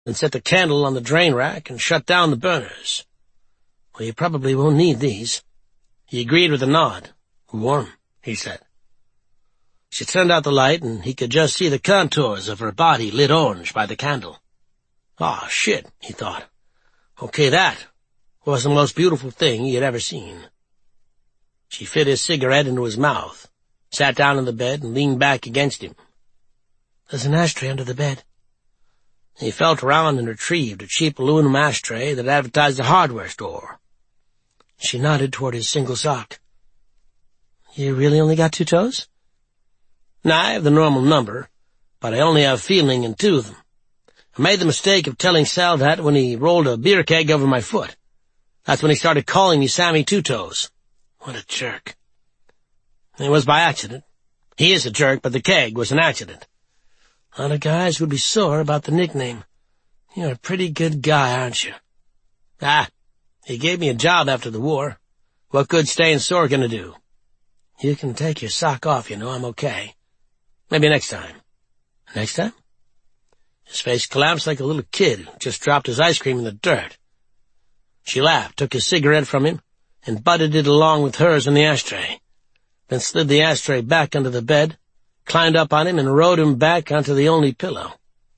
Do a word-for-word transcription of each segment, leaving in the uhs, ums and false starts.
then set the candle on the drain rack and shut down the burners. "Well, you probably won't need these." He agreed with a nod. "Warm," he said. She turned out the light, and he could just see the contours of her body lit orange by the candle. "Ah, shit," he thought. Okay, that was the most beautiful thing he had ever seen. She fit his cigarette into his mouth, sat down on the bed, and leaned back against him. "There's an ashtray under the bed." He felt around and retrieved a cheap aluminum ashtray that advertised a hardware store. She nodded toward his single sock. "You really only got two toes?" "No, I have the normal number, but I only have feeling in two of them. I made the mistake of telling Sal that when he rolled a beer keg over my foot. That's when he started calling me Sammy Two-Toes." What a jerk. It was by accident. He is a jerk, but the keg was an accident. A lot of guys would be sore about the nickname. You're a pretty good guy, aren't you? Ah, he gave me a job after the war. What good's staying sore gonna do? You can take your sock off, you know, I'm okay. Maybe next time. Next time? His face collapsed like a little kid who just dropped his ice cream in the dirt. She laughed, took his cigarette from him, and butted it along with hers in the ashtray, then slid the ashtray back under the bed, climbed up on him, and rode him back onto the only pillow.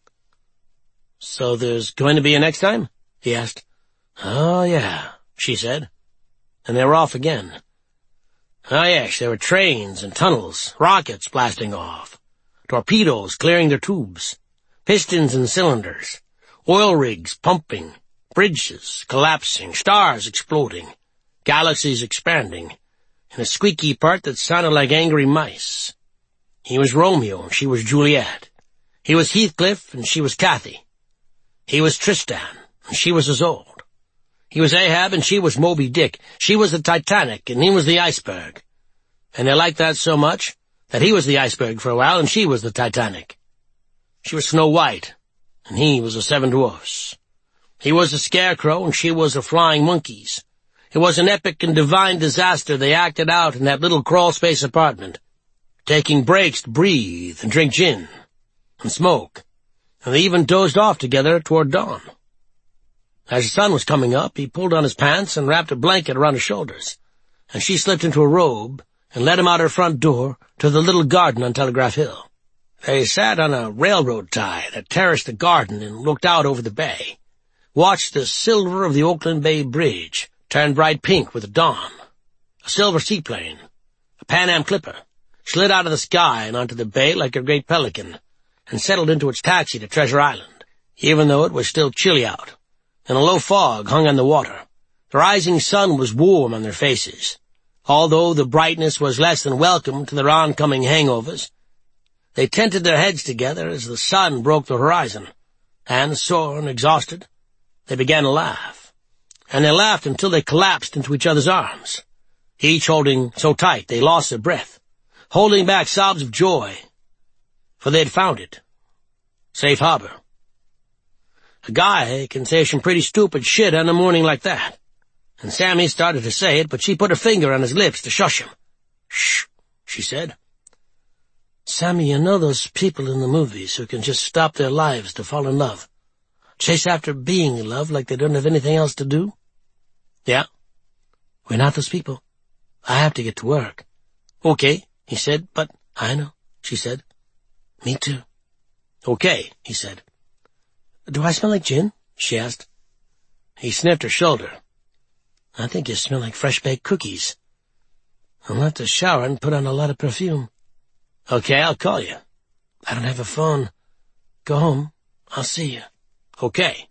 "So there's going to be a next time?" he asked. "Oh, yeah," she said. And they were off again. Oh, yes, there were trains and tunnels, rockets blasting off, torpedoes clearing their tubes, pistons and cylinders, oil rigs pumping, bridges collapsing, stars exploding, galaxies expanding, and a squeaky part that sounded like angry mice. He was Romeo, and she was Juliet. He was Heathcliff, and she was Cathy. He was Tristan, and she was Isolde. He was Ahab, and she was Moby Dick. She was the Titanic, and he was the iceberg. And they liked that so much that he was the iceberg for a while, and she was the Titanic. She was Snow White, and he was the Seven Dwarfs. He was the Scarecrow, and she was the Flying Monkeys. It was an epic and divine disaster they acted out in that little crawl-space apartment, taking breaks to breathe and drink gin and smoke, and they even dozed off together toward dawn. As the sun was coming up, he pulled on his pants and wrapped a blanket around his shoulders, and she slipped into a robe and led him out her front door to the little garden on Telegraph Hill. They sat on a railroad tie that terraced the garden and looked out over the bay, watched the silver of the Oakland Bay Bridge turn bright pink with the dawn. A silver seaplane, a Pan Am clipper, slid out of the sky and onto the bay like a great pelican, and settled into its taxi to Treasure Island, even though it was still chilly out, and a low fog hung on the water. The rising sun was warm on their faces, although the brightness was less than welcome to their oncoming hangovers. They tented their heads together as the sun broke the horizon, and, sore and exhausted, they began to laugh. And they laughed until they collapsed into each other's arms, each holding so tight they lost their breath, holding back sobs of joy, for they had found it. Safe harbor. A guy can say some pretty stupid shit on a morning like that. And Sammy started to say it, but she put her finger on his lips to shush him. "Shh," she said. "Sammy, you know those people in the movies who can just stop their lives to fall in love, chase after being in love like they don't have anything else to do?" "Yeah." "We're not those people. I have to get to work." "Okay," he said, "but—" "I know," she said. "Me too." "Okay," he said. "Do I smell like gin?" she asked. He sniffed her shoulder. "I think you smell like fresh-baked cookies. I'll have to shower and put on a lot of perfume." "Okay, I'll call you." "I don't have a phone. Go home. I'll see you." "Okay."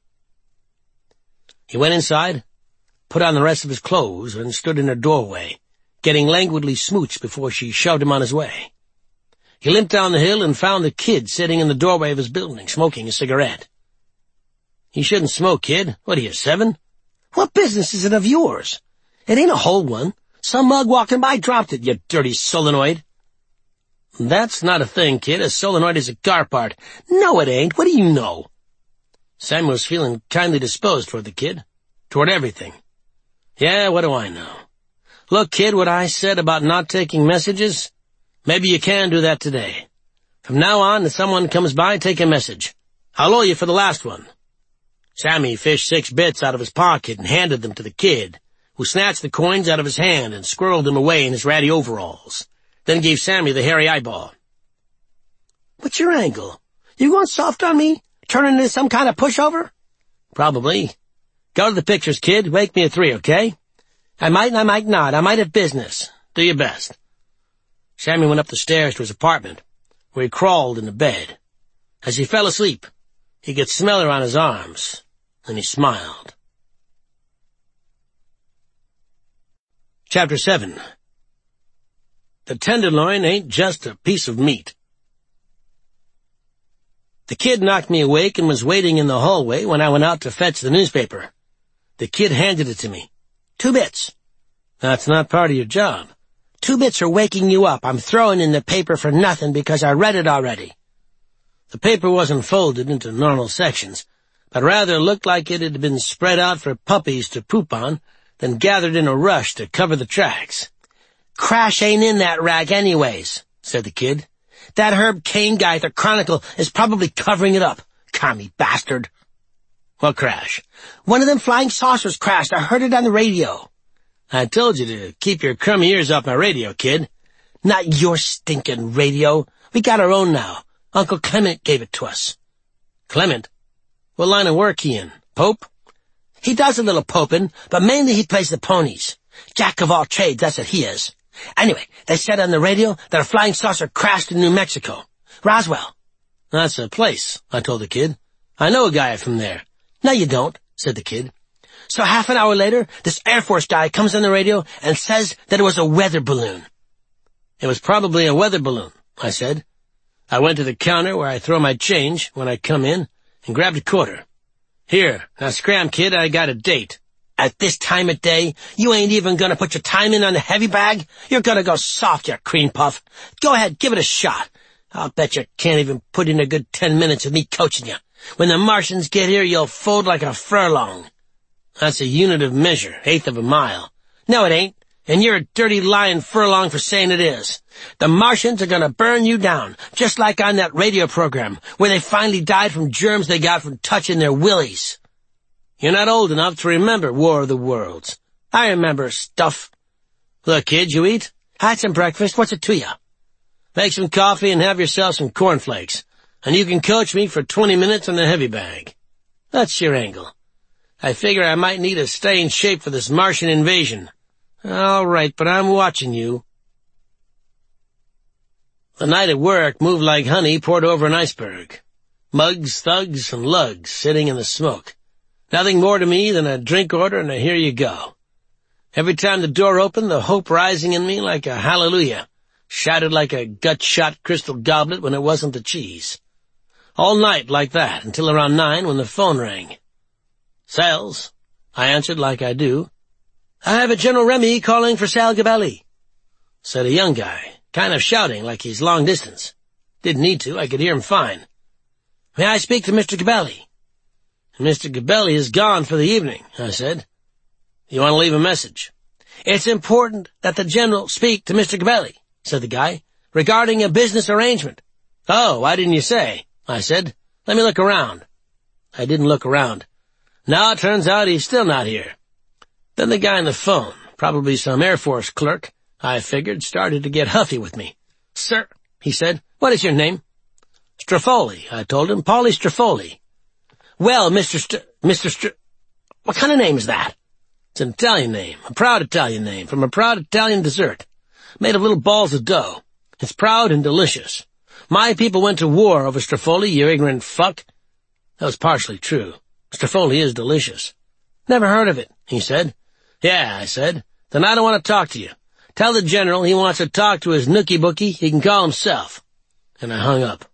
He went inside, put on the rest of his clothes, and stood in her doorway, getting languidly smooched before she shoved him on his way. He limped down the hill and found the kid sitting in the doorway of his building, smoking a cigarette. "You shouldn't smoke, kid. What are you, seven?" "What business is it of yours? It ain't a whole one. Some mug walking by dropped it, you dirty solenoid." "That's not a thing, kid. A solenoid is a car part." "No, it ain't. What do you know?" Sam was feeling kindly disposed toward the kid, toward everything. "Yeah, what do I know? Look, kid, what I said about not taking messages, maybe you can do that today. From now on, if someone comes by, take a message. I'll owe you for the last one. Sammy fished six bits out of his pocket and handed them to the kid, who snatched the coins out of his hand and squirreled them away in his ratty overalls, then gave Sammy the hairy eyeball. "What's your angle? You going soft on me? Turning into some kind of pushover?" "Probably. Go to the pictures, kid. Wake me at three, okay?" "I might and I might not. I might have business. Do your best." Sammy went up the stairs to his apartment, where he crawled into bed. As he fell asleep, he could smell her on his arms, and he smiled. Chapter seven. The tenderloin ain't just a piece of meat. The kid knocked me awake and was waiting in the hallway when I went out to fetch the newspaper. The kid handed it to me. Two bits. "That's not part of your job." "Two bits are waking you up. I'm throwing in the paper for nothing because I read it already." The paper wasn't folded into normal sections, but rather looked like it had been spread out for puppies to poop on, then gathered in a rush to cover the tracks. "Crash ain't in that rag anyways," said the kid. "That Herb Cain guy at the Chronicle is probably covering it up. Commie bastard." "What crash?" "One of them flying saucers crashed. I heard it on the radio." "I told you to keep your crummy ears off my radio, kid." "Not your stinking radio. We got our own now. Uncle Clement gave it to us." "Clement? What line of work he in? Pope?" "He does a little poping, but mainly he plays the ponies. Jack of all trades, that's what he is. Anyway, they said on the radio that a flying saucer crashed in New Mexico. Roswell." "That's a place," I told the kid. "I know a guy from there." "No, you don't," said the kid. "So half an hour later, this Air Force guy comes on the radio and says that it was a weather balloon." "It was probably a weather balloon," I said. I went to the counter where I throw my change when I come in and grabbed a quarter. "Here, now scram, kid, I got a date." "At this time of day, you ain't even gonna put your time in on the heavy bag? You're gonna go soft, you cream puff. Go ahead, give it a shot. I'll bet you can't even put in a good ten minutes with me coaching you. When the Martians get here, you'll fold like a furlong." "That's a unit of measure, eighth of a mile." "No, it ain't, and you're a dirty lying furlong for saying it is. The Martians are gonna burn you down, just like on that radio program, where they finally died from germs they got from touching their willies." "You're not old enough to remember War of the Worlds." "I remember stuff." "Look, kid, you eat?" "Had some breakfast. What's it to you?" "Make some coffee and have yourself some cornflakes, and you can coach me for twenty minutes on the heavy bag." "That's your angle. I figure I might need to stay in shape for this Martian invasion." "All right, but I'm watching you." The night at work moved like honey poured over an iceberg. Mugs, thugs, and lugs sitting in the smoke. Nothing more to me than a drink order and a here you go. Every time the door opened, the hope rising in me like a hallelujah, shouted like a gut-shot crystal goblet when it wasn't the cheese. All night like that, until around nine when the phone rang. "Sales," I answered like I do. "I have a General Remy calling for Sal Gabelli," said a young guy, kind of shouting like he's long distance. Didn't need to, I could hear him fine. "May I speak to Mister Gabelli?" "Mister Gabelli is gone for the evening," I said. "You want to leave a message?" "It's important that the General speak to Mister Gabelli," said the guy, "regarding a business arrangement." "Oh, why didn't you say?" I said. "Let me look around." I didn't look around. Now it turns out he's still not here. Then the guy on the phone, probably some Air Force clerk, I figured, started to get huffy with me. "Sir," he said, "what is your name?" "Strafoli," I told him. "Paulie Strafoli." "Well, Mister St... Mister Str... What kind of name is that?" "It's an Italian name, a proud Italian name, from a proud Italian dessert, made of little balls of dough. It's proud and delicious. My people went to war over Strafoli, you ignorant fuck." That was partially true. Strafoli is delicious. "Never heard of it," he said. "Yeah," I said. "Then I don't want to talk to you. Tell the General he wants to talk to his nookie bookie, he can call himself." And I hung up.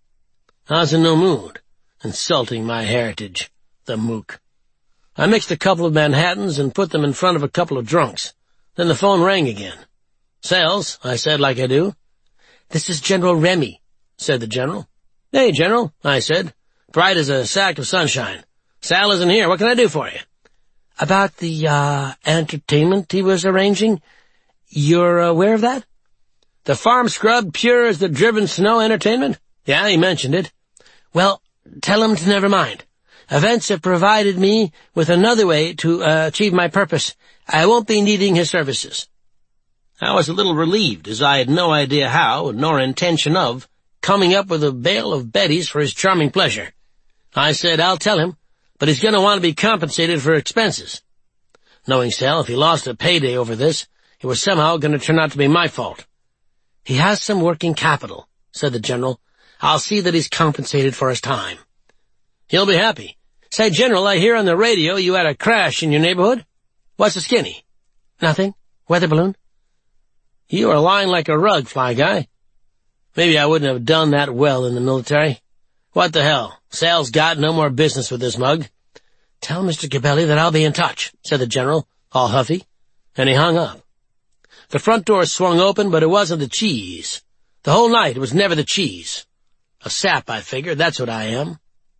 I was in no mood, insulting my heritage, the mook. I mixed a couple of Manhattans and put them in front of a couple of drunks. Then the phone rang again. "Sales," I said like I do. "This is General Remy," said the General. "Hey, General," I said, bright as a sack of sunshine. "Sal isn't here. What can I do for you?" "About the, uh, entertainment he was arranging. You're aware of that?" "The farm scrub pure as the driven snow entertainment? Yeah, he mentioned it." "Well, tell him to never mind. Events have provided me with another way to uh, achieve my purpose. I won't be needing his services." I was a little relieved, as I had no idea how, nor intention of, coming up with a bale of Betty's for his charming pleasure. I said, "I'll tell him, but he's going to want to be compensated for expenses." Knowing Sal, if he lost a payday over this, it was somehow going to turn out to be my fault. "He has some working capital," said the General. "I'll see that he's compensated for his time." "He'll be happy. Say, General, I hear on the radio you had a crash in your neighborhood. What's the skinny?" "Nothing. Weather balloon." "You are lying like a rug, Fly Guy. Maybe I wouldn't have done that well in the military. What the hell? Sal's got no more business with this mug." "Tell Mister Gabelli that I'll be in touch," said the General, all huffy, and he hung up. The front door swung open, but it wasn't the cheese. The whole night it was never the cheese. A sap, I figured. That's what I am.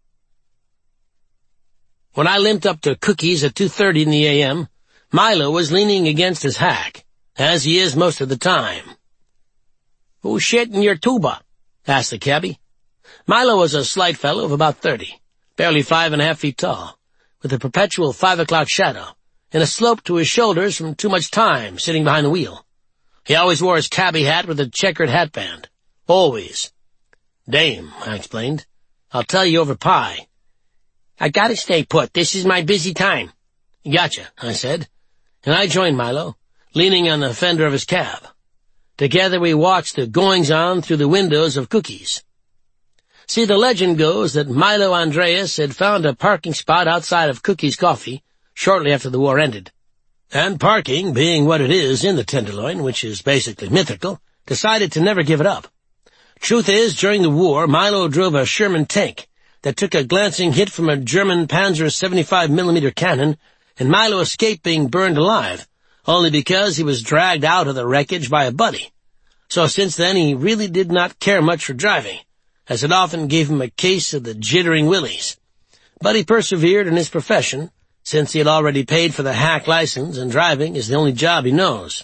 When I limped up to Cookies at two thirty in the a m, Milo was leaning against his hack, as he is most of the time. "Who's shitting your tuba?" asked the cabbie. Milo was a slight fellow of about thirty, barely five and a half feet tall, with a perpetual five o'clock shadow, and a slope to his shoulders from too much time sitting behind the wheel. He always wore his cabbie hat with a checkered hatband. Always. "Dame," I explained. "I'll tell you over pie." "I gotta stay put. This is my busy time." "Gotcha," I said, and I joined Milo, leaning on the fender of his cab. Together we watched the goings-on through the windows of Cookies. See, the legend goes that Milo Andreas had found a parking spot outside of Cookies Coffee shortly after the war ended. And parking, being what it is in the Tenderloin, which is basically mythical, decided to never give it up. Truth is, during the war, Milo drove a Sherman tank that took a glancing hit from a German Panzer seventy-five millimeter cannon, and Milo escaped being burned alive, only because he was dragged out of the wreckage by a buddy. So since then he really did not care much for driving, as it often gave him a case of the jittering willies. But he persevered in his profession, since he had already paid for the hack license and driving is the only job he knows.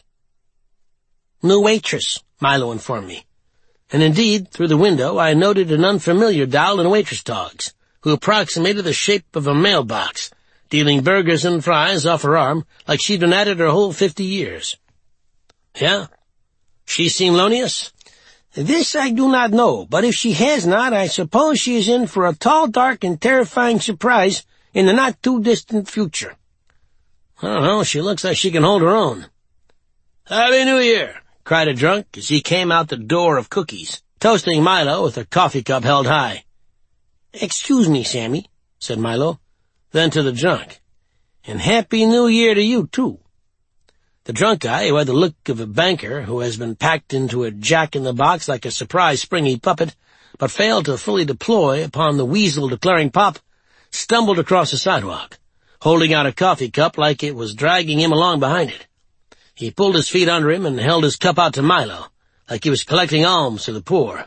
"New waitress," Milo informed me. And indeed, through the window, I noted an unfamiliar doll in waitress togs, who approximated the shape of a mailbox, dealing burgers and fries off her arm like she'd been at it her whole fifty years. "Yeah? She seen Lonius?" "This I do not know, but if she has not, I suppose she is in for a tall, dark, and terrifying surprise in the not-too-distant future." "I don't know, she looks like she can hold her own." "Happy New Year!" cried a drunk as he came out the door of Cookies, toasting Milo with a coffee cup held high. "Excuse me, Sammy," said Milo. Then to the drunk, "And Happy New Year to you, too." The drunk guy, who had the look of a banker who has been packed into a jack-in-the-box like a surprise springy puppet, but failed to fully deploy upon the weasel declaring pop, stumbled across the sidewalk, holding out a coffee cup like it was dragging him along behind it. He pulled his feet under him and held his cup out to Milo, like he was collecting alms to the poor.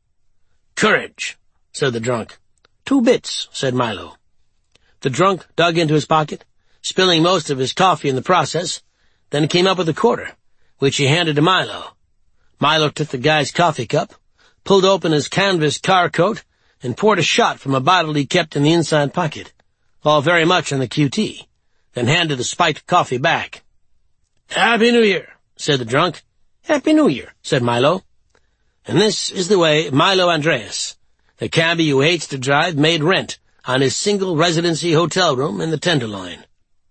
"Courage," said the drunk. "Two bits," said Milo. The drunk dug into his pocket, spilling most of his coffee in the process, then came up with a quarter, which he handed to Milo. Milo took the guy's coffee cup, pulled open his canvas car coat, and poured a shot from a bottle he kept in the inside pocket, all very much on the Q T, then handed the spiked coffee back. "Happy New Year," said the drunk. "Happy New Year," said Milo. And this is the way Milo Andreas, the cabbie who hates to drive, made rent on his single residency hotel room in the Tenderloin.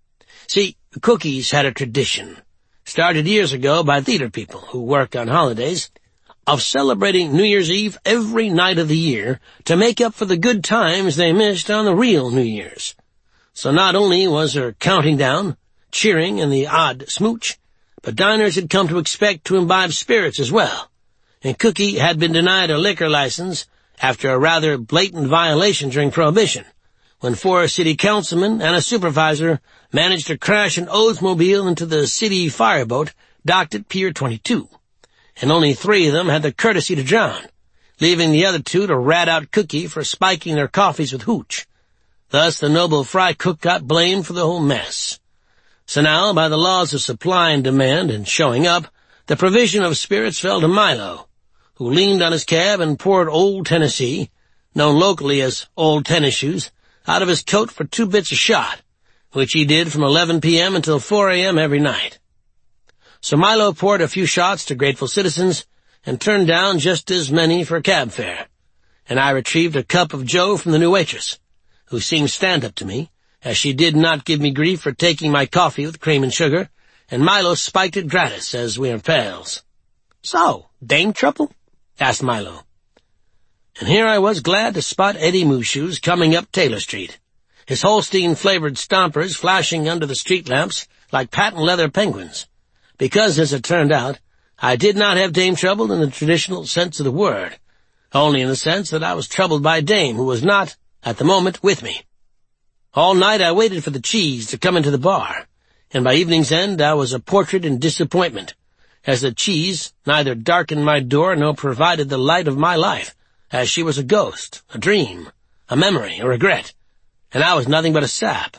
See, Cookies had a tradition, started years ago by theater people who work on holidays, of celebrating New Year's Eve every night of the year to make up for the good times they missed on the real New Year's. So not only was there counting down, cheering, and the odd smooch, but diners had come to expect to imbibe spirits as well, and Cookie had been denied a liquor license after a rather blatant violation during Prohibition, when four city councilmen and a supervisor managed to crash an Oldsmobile into the city fireboat docked at Pier twenty-two, and only three of them had the courtesy to drown, leaving the other two to rat out Cookie for spiking their coffees with hooch. Thus the noble fry cook got blamed for the whole mess. So now, by the laws of supply and demand and showing up, the provision of spirits fell to Milo, who leaned on his cab and poured Old Tennessee, known locally as Old Tennis Shoes, out of his coat for two bits a shot, which he did from eleven p.m. until four a.m. every night. So Milo poured a few shots to grateful citizens and turned down just as many for cab fare, and I retrieved a cup of joe from the new waitress, who seemed stand-up to me, as she did not give me grief for taking my coffee with cream and sugar, and Milo spiked it gratis as we were pals. "So, dame trouble?" asked Milo. And here I was glad to spot Eddie Mooshoes coming up Taylor Street, his Holstein-flavored stompers flashing under the street lamps like patent leather penguins, because, as it turned out, I did not have dame trouble in the traditional sense of the word, only in the sense that I was troubled by Dame, who was not, at the moment, with me. All night I waited for the cheese to come into the bar, and by evening's end I was a portrait in disappointment, as the cheese neither darkened my door nor provided the light of my life, as she was a ghost, a dream, a memory, a regret, and I was nothing but a sap.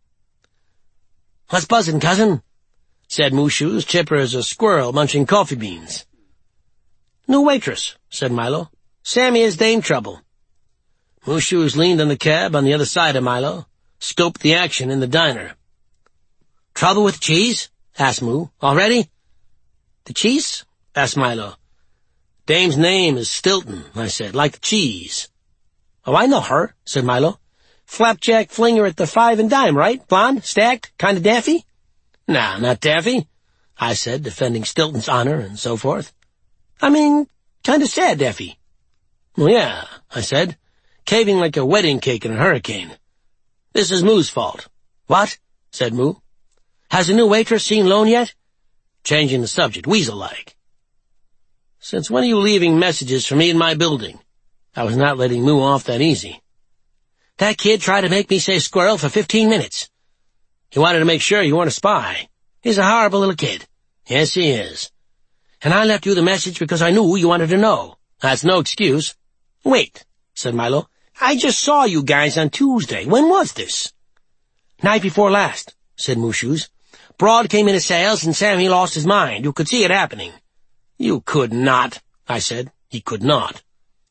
"What's buzzin', cousin?" said Mooshoes, chipper as a squirrel munching coffee beans. "New waitress," said Milo. "Sammy has dame trouble." Mooshoes leaned on the cab on the other side of Milo, scoped the action in the diner. "Trouble with cheese?" asked Moo. "Already?" "The cheese?" asked Milo. "Dame's name is Stilton," I said, "like the cheese." "Oh, I know her," said Milo. "Flapjack flinger at the five and dime, right? Blonde, stacked, kind of daffy?" "Nah, not daffy," I said, defending Stilton's honor and so forth. "I mean, kind of sad daffy." "Well, yeah," I said, caving like a wedding cake in a hurricane. "This is Moo's fault." "What?" said Moo. "Has the new waitress seen Lone yet?" Changing the subject, weasel-like. "Since when are you leaving messages for me in my building?" I was not letting Moo off that easy. "That kid tried to make me say squirrel for fifteen minutes. He wanted to make sure you weren't a spy. He's a horrible little kid." "Yes, he is." "And I left you the message because I knew you wanted to know." "That's no excuse." "Wait," said Milo. "I just saw you guys on Tuesday. When was this?" "Night before last," said Mooshoes. "Broad came into sales and Sammy lost his mind. You could see it happening." "You could not," I said. He could not.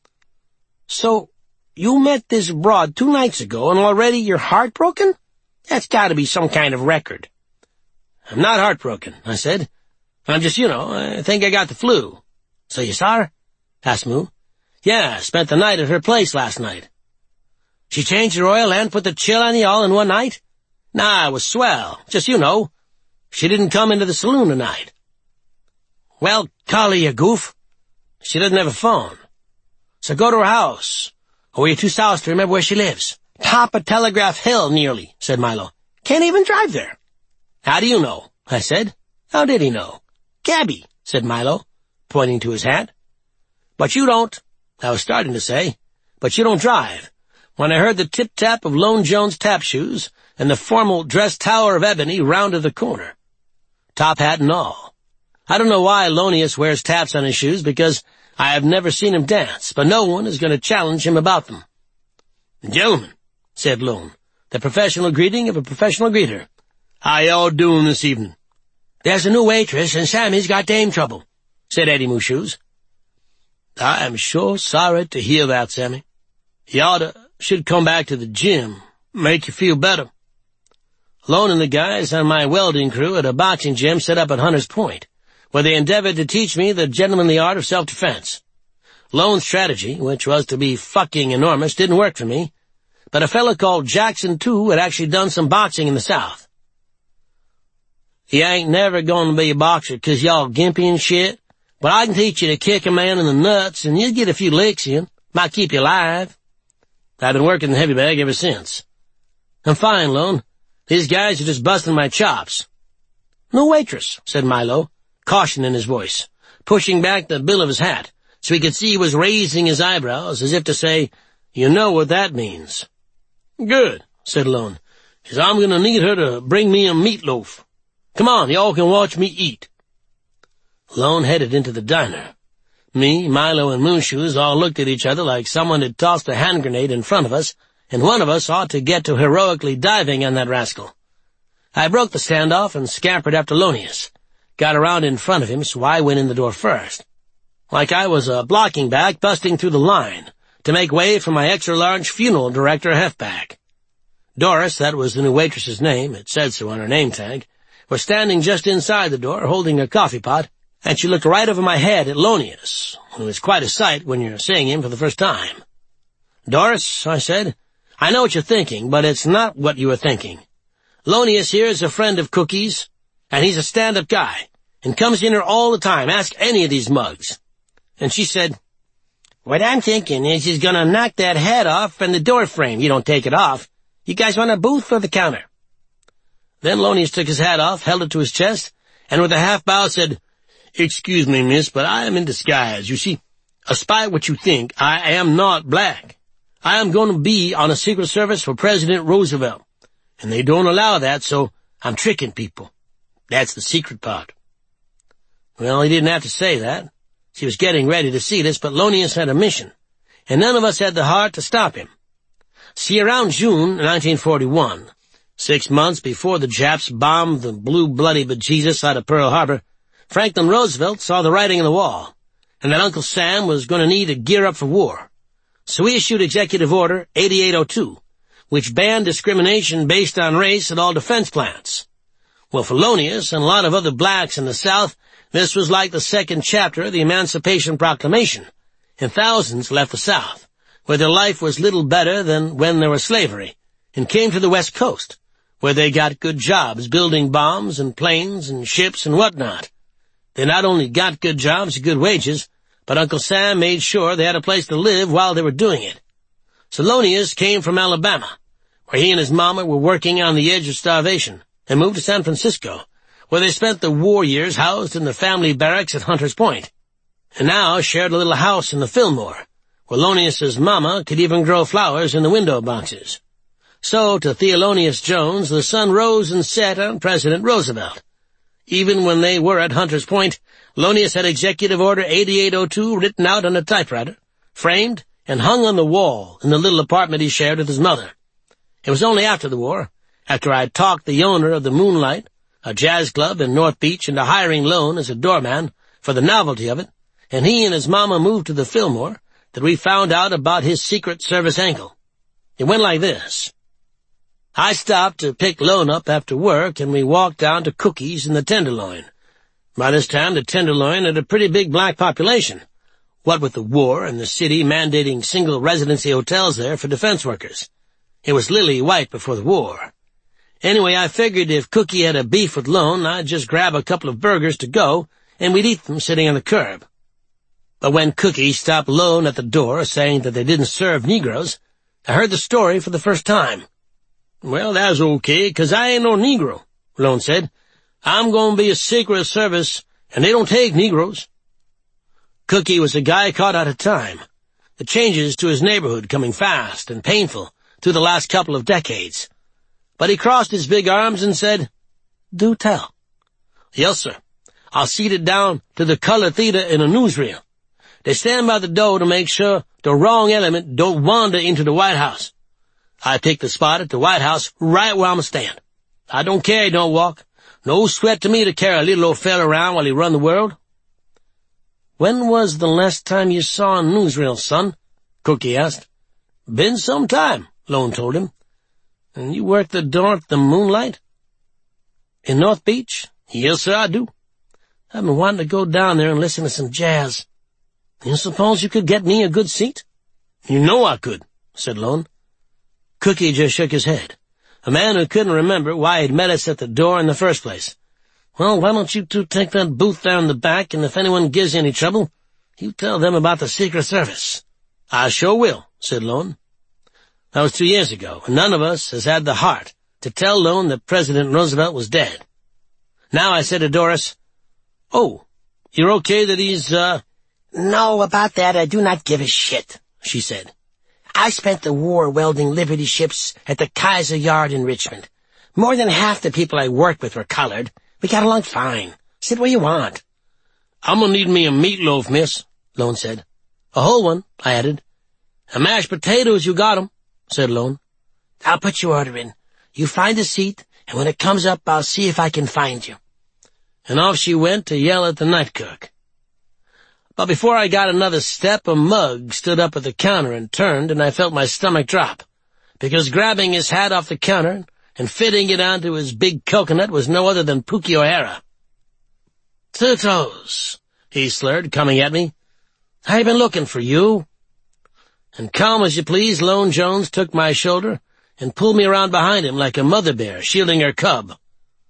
"So, you met this Broad two nights ago and already you're heartbroken? That's got to be some kind of record." "I'm not heartbroken," I said. "I'm just, you know, I think I got the flu." "So you saw her?" asked Moo. "Yeah, spent the night at her place last night." "She changed her oil and put the chill on you all in one night?" "Nah, it was swell. Just, you know, she didn't come into the saloon tonight." "Well, call her, you goof." "She doesn't have a phone." "So go to her house. Or were you too south to remember where she lives?" "Top of Telegraph Hill, nearly," said Milo. "Can't even drive there." "How do you know?" I said. "How did he know?" "Cabby," said Milo, pointing to his hat. "But you don't," I was starting to say, "but you don't drive," when I heard the tip-tap of Lone Jones' tap shoes and the formal dress tower of ebony rounded the corner. Top hat and all. I don't know why Lonius wears taps on his shoes, because I have never seen him dance, but no one is going to challenge him about them. "Gentlemen," said Lone, the professional greeting of a professional greeter. "How y'all doing this evening?" "There's a new waitress, and Sammy's got dame trouble," said Eddie Mooshoes. "I am sure sorry to hear that, Sammy. You oughta, should come back to the gym, make you feel better." Lone and the guys on my welding crew at a boxing gym set up at Hunter's Point, where they endeavored to teach me the gentlemanly art of self-defense. Lone's strategy, which was to be fucking enormous, didn't work for me, but a fellow called Jackson, too, had actually done some boxing in the South. "You ain't never gonna be a boxer 'cause y'all gimpy and shit, but I can teach you to kick a man in the nuts and you'll get a few licks in. Might keep you alive." I've been working the heavy bag ever since. "I'm fine, Lone. These guys are just busting my chops." "No waitress," said Milo, caution in his voice, pushing back the bill of his hat, so he could see he was raising his eyebrows, as if to say, "You know what that means." "Good," said Lone, "'cause I'm gonna need her to bring me a meatloaf. Come on, y'all can watch me eat." Lone headed into the diner. Me, Milo, and Mooshoes all looked at each other like someone had tossed a hand grenade in front of us, and one of us ought to get to heroically diving on that rascal. I broke the standoff and scampered after Lonius, got around in front of him, so I went in the door first, like I was a blocking back busting through the line to make way for my extra-large funeral director halfback. Doris, that was the new waitress's name, it said so on her name tag, was standing just inside the door holding a coffee pot, and she looked right over my head at Lonius, who is quite a sight when you're seeing him for the first time. "Doris," I said, "I know what you're thinking, but it's not what you were thinking. Lonius here is a friend of Cookie's, and he's a stand-up guy, and comes in here all the time. Ask any of these mugs." And she said, "What I'm thinking is he's gonna knock that head off and the door frame. You don't take it off. You guys want a booth or the counter?" Then Lonius took his hat off, held it to his chest, and with a half-bow said, "Excuse me, miss, but I am in disguise. You see, despite what you think, I am not black. I am going to be on a Secret Service for President Roosevelt, and they don't allow that, so I'm tricking people. That's the secret part." Well, he didn't have to say that. She was getting ready to see this, but Lonius had a mission, and none of us had the heart to stop him. See, around June nineteen forty-one, six months before the Japs bombed the blue bloody bejesus out of Pearl Harbor, Franklin Roosevelt saw the writing on the wall, and that Uncle Sam was going to need to gear up for war. So he issued Executive Order eighty-eight oh two, which banned discrimination based on race at all defense plants. Well, for Lonius and a lot of other blacks in the South, this was like the second chapter of the Emancipation Proclamation, and thousands left the South, where their life was little better than when there was slavery, and came to the West Coast, where they got good jobs building bombs and planes and ships and whatnot. They not only got good jobs and good wages, but Uncle Sam made sure they had a place to live while they were doing it. So Lonius came from Alabama, where he and his mama were working on the edge of starvation, and moved to San Francisco, where they spent the war years housed in the family barracks at Hunters Point, and now shared a little house in the Fillmore, where Lonius's mama could even grow flowers in the window boxes. So, to Thelonious Jones, the sun rose and set on President Roosevelt. Even when they were at Hunters Point, Lonius had Executive Order eighty-eight oh two written out on a typewriter, framed, and hung on the wall in the little apartment he shared with his mother. It was only after the war, after I talked the owner of the Moonlight, a jazz club in North Beach, into hiring Lone as a doorman for the novelty of it, and he and his mama moved to the Fillmore, that we found out about his Secret Service angle. It went like this. I stopped to pick Lone up after work, and we walked down to Cookie's in the Tenderloin. By this time, the Tenderloin had a pretty big black population, what with the war and the city mandating single residency hotels there for defense workers. It was lily white before the war. Anyway, I figured if Cookie had a beef with Lone, I'd just grab a couple of burgers to go, and we'd eat them sitting on the curb. But when Cookie stopped Lone at the door, saying that they didn't serve Negroes, I heard the story for the first time. "Well, that's okay, 'cause I ain't no Negro," Lone said. "I'm gonna be a Secret Service, and they don't take Negroes." Cookie was a guy caught out of time, the changes to his neighborhood coming fast and painful through the last couple of decades. But he crossed his big arms and said, "Do tell." "Yes, sir. I'll seat it down to the color theater in a newsreel. They stand by the door to make sure the wrong element don't wander into the White House. I take the spot at the White House right where I'm a stand. I don't care he don't walk. No sweat to me to carry a little old fella around while he run the world." "When was the last time you saw a newsreel, son?" Cookie asked. "Been some time," Lone told him. "And you work the door at the Moonlight?" "In North Beach? Yes, sir, I do. I've been wanting to go down there and listen to some jazz. You suppose you could get me a good seat?" "You know I could," said Lone. Cookie just shook his head, a man who couldn't remember why he'd met us at the door in the first place. "Well, why don't you two take that booth down the back, and if anyone gives you any trouble, you tell them about the Secret Service." "I sure will," said Lone. That was two years ago, and none of us has had the heart to tell Lone that President Roosevelt was dead. Now I said to Doris, "Oh, you're okay that he's, uh—" "No, about that I do not give a shit," she said. "I spent the war welding Liberty ships at the Kaiser Yard in Richmond. More than half the people I worked with were colored. We got along fine. Sit where you want." "I'm gonna need me a meatloaf, miss," Lone said. "A whole one," I added. "And mashed potatoes, you got 'em," said Lone. "I'll put your order in. You find a seat, and when it comes up, I'll see if I can find you." And off she went to yell at the night cook. But before I got another step, a mug stood up at the counter and turned, and I felt my stomach drop, because grabbing his hat off the counter and fitting it onto his big coconut was no other than Pookie O'Hara. "Totos," he slurred, coming at me. "I been looking for you." And calm as you please, Lone Jones took my shoulder and pulled me around behind him like a mother bear shielding her cub.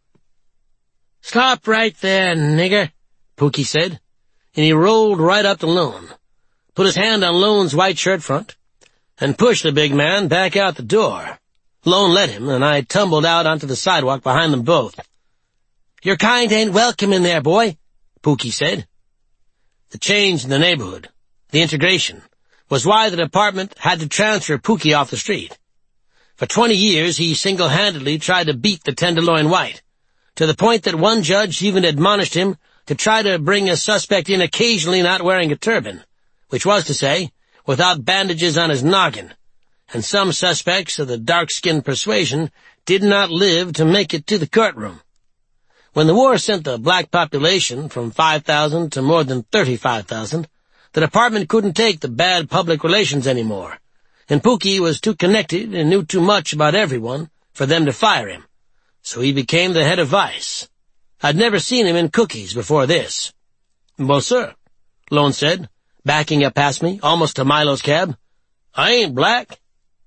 "Stop right there, nigger," Pookie said, and he rolled right up to Lone, put his hand on Lone's white shirt front, and pushed the big man back out the door. Lone let him, and I tumbled out onto the sidewalk behind them both. "Your kind ain't welcome in there, boy," Pookie said. The change in the neighborhood, the integration, was why the department had to transfer Pookie off the street. For twenty years he single-handedly tried to beat the Tenderloin White, to the point that one judge even admonished him to try to bring a suspect in occasionally not wearing a turban, which was to say, without bandages on his noggin, and some suspects of the dark-skinned persuasion did not live to make it to the courtroom. When the war sent the black population from five thousand to more than thirty-five thousand, the department couldn't take the bad public relations anymore, and Pookie was too connected and knew too much about everyone for them to fire him, so he became the head of vice. I'd never seen him in cookies before this. "Well, sir," Lone said, backing up past me, almost to Milo's cab, "I ain't black."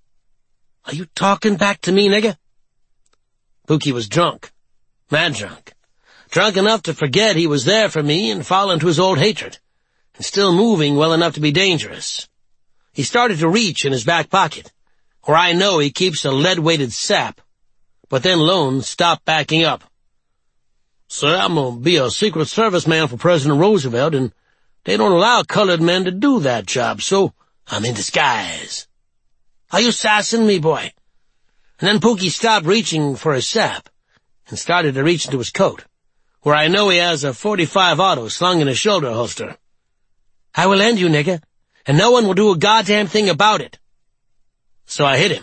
"Are you talking back to me, nigga?" Pookie was drunk, mad drunk, drunk enough to forget he was there for me and fall into his old hatred, and still moving well enough to be dangerous. He started to reach in his back pocket, where I know he keeps a lead-weighted sap, but then Lone stopped backing up. "Sir, I'm gonna be a Secret Service man for President Roosevelt, and they don't allow colored men to do that job, so I'm in disguise." "Are you sassing me, boy?" And then Pookie stopped reaching for his sap and started to reach into his coat, where I know he has a forty-five auto slung in his shoulder holster. "I will end you, nigga, and no one will do a goddamn thing about it." So I hit him.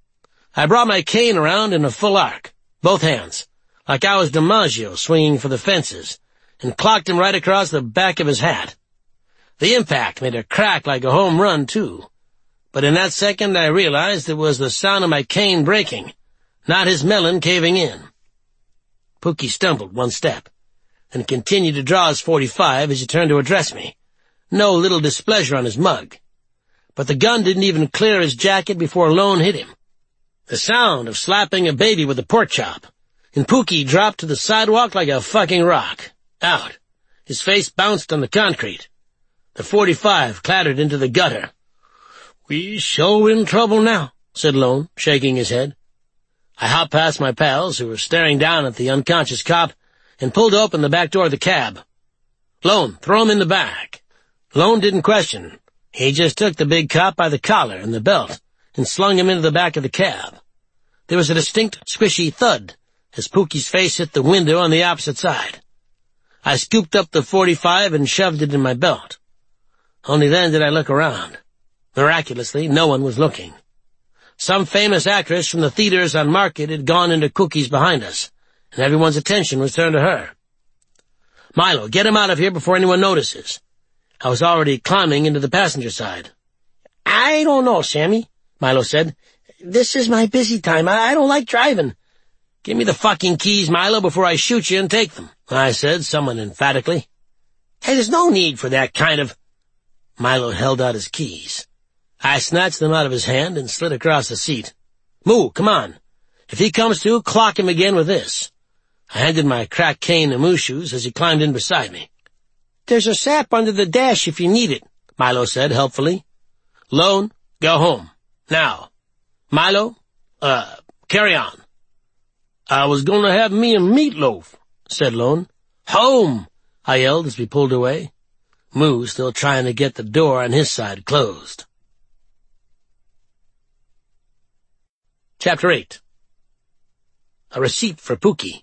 I brought my cane around in a full arc, both hands, like I was DiMaggio swinging for the fences, and clocked him right across the back of his hat. The impact made a crack like a home run, too, but in that second I realized it was the sound of my cane breaking, not his melon caving in. Pookie stumbled one step, and continued to draw his forty-five as he turned to address me, no little displeasure on his mug. But the gun didn't even clear his jacket before Lone hit him. The sound of slapping a baby with a pork chop, and Pookie dropped to the sidewalk like a fucking rock. Out. His face bounced on the concrete. The forty-five clattered into the gutter. "We sure in trouble now," said Lone, shaking his head. I hopped past my pals, who were staring down at the unconscious cop, and pulled open the back door of the cab. "Lone, throw him in the back." Lone didn't question. He just took the big cop by the collar and the belt and slung him into the back of the cab. There was a distinct, squishy thud as Pookie's face hit the window on the opposite side. I scooped up the forty-five and shoved it in my belt. Only then did I look around. Miraculously, no one was looking. Some famous actress from the theaters on Market had gone into cookies behind us, and everyone's attention was turned to her. "Milo, get him out of here before anyone notices." I was already climbing into the passenger side. "I don't know, Sammy," Milo said. "This is my busy time. I, I don't like driving." "Give me the fucking keys, Milo, before I shoot you and take them," I said, somewhat emphatically. "Hey, there's no need for that kind of—" Milo held out his keys. I snatched them out of his hand and slid across the seat. "Moo, come on. If he comes to, clock him again with this." I handed my crack cane to Mooshoes as he climbed in beside me. "There's a sap under the dash if you need it," Milo said helpfully. "Lone, go home. Now. Milo, uh, carry on." "I was gonna have me a meatloaf," said Lone. "Home!" I yelled as we pulled away. Moo still trying to get the door on his side closed. Chapter eight. A receipt for Pookie.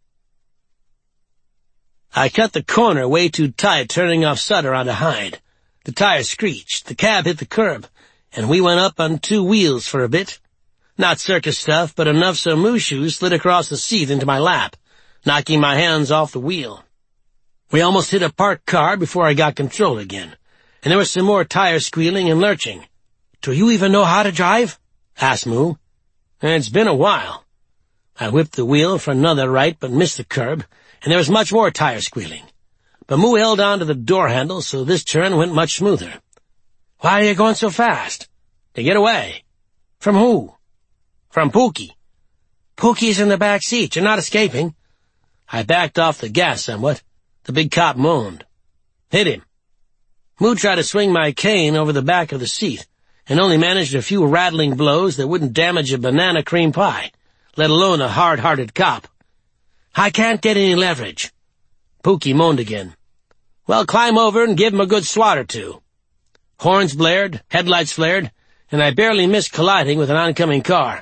I cut the corner way too tight, turning off Sutter onto Hyde. The tire screeched, the cab hit the curb, and we went up on two wheels for a bit. Not circus stuff, but enough so Mooshoes slid across the seat into my lap, knocking my hands off the wheel. We almost hit a parked car before I got control again, and there was some more tire squealing and lurching. "Do you even know how to drive?" asked Moo. It's been a while. I whipped the wheel for another right but missed the curb, and there was much more tire squealing. But Moo held on to the door handle, so this turn went much smoother. Why are you going so fast? To get away. From who? From Pookie. Pookie's in the back seat. You're not escaping. I backed off the gas somewhat. The big cop moaned. Hit him. Moo tried to swing my cane over the back of the seat, and only managed a few rattling blows that wouldn't damage a banana cream pie, let alone a hard-hearted cop. I can't get any leverage. Pookie moaned again. Well, climb over and give him a good swat or two. Horns blared, headlights flared, and I barely missed colliding with an oncoming car.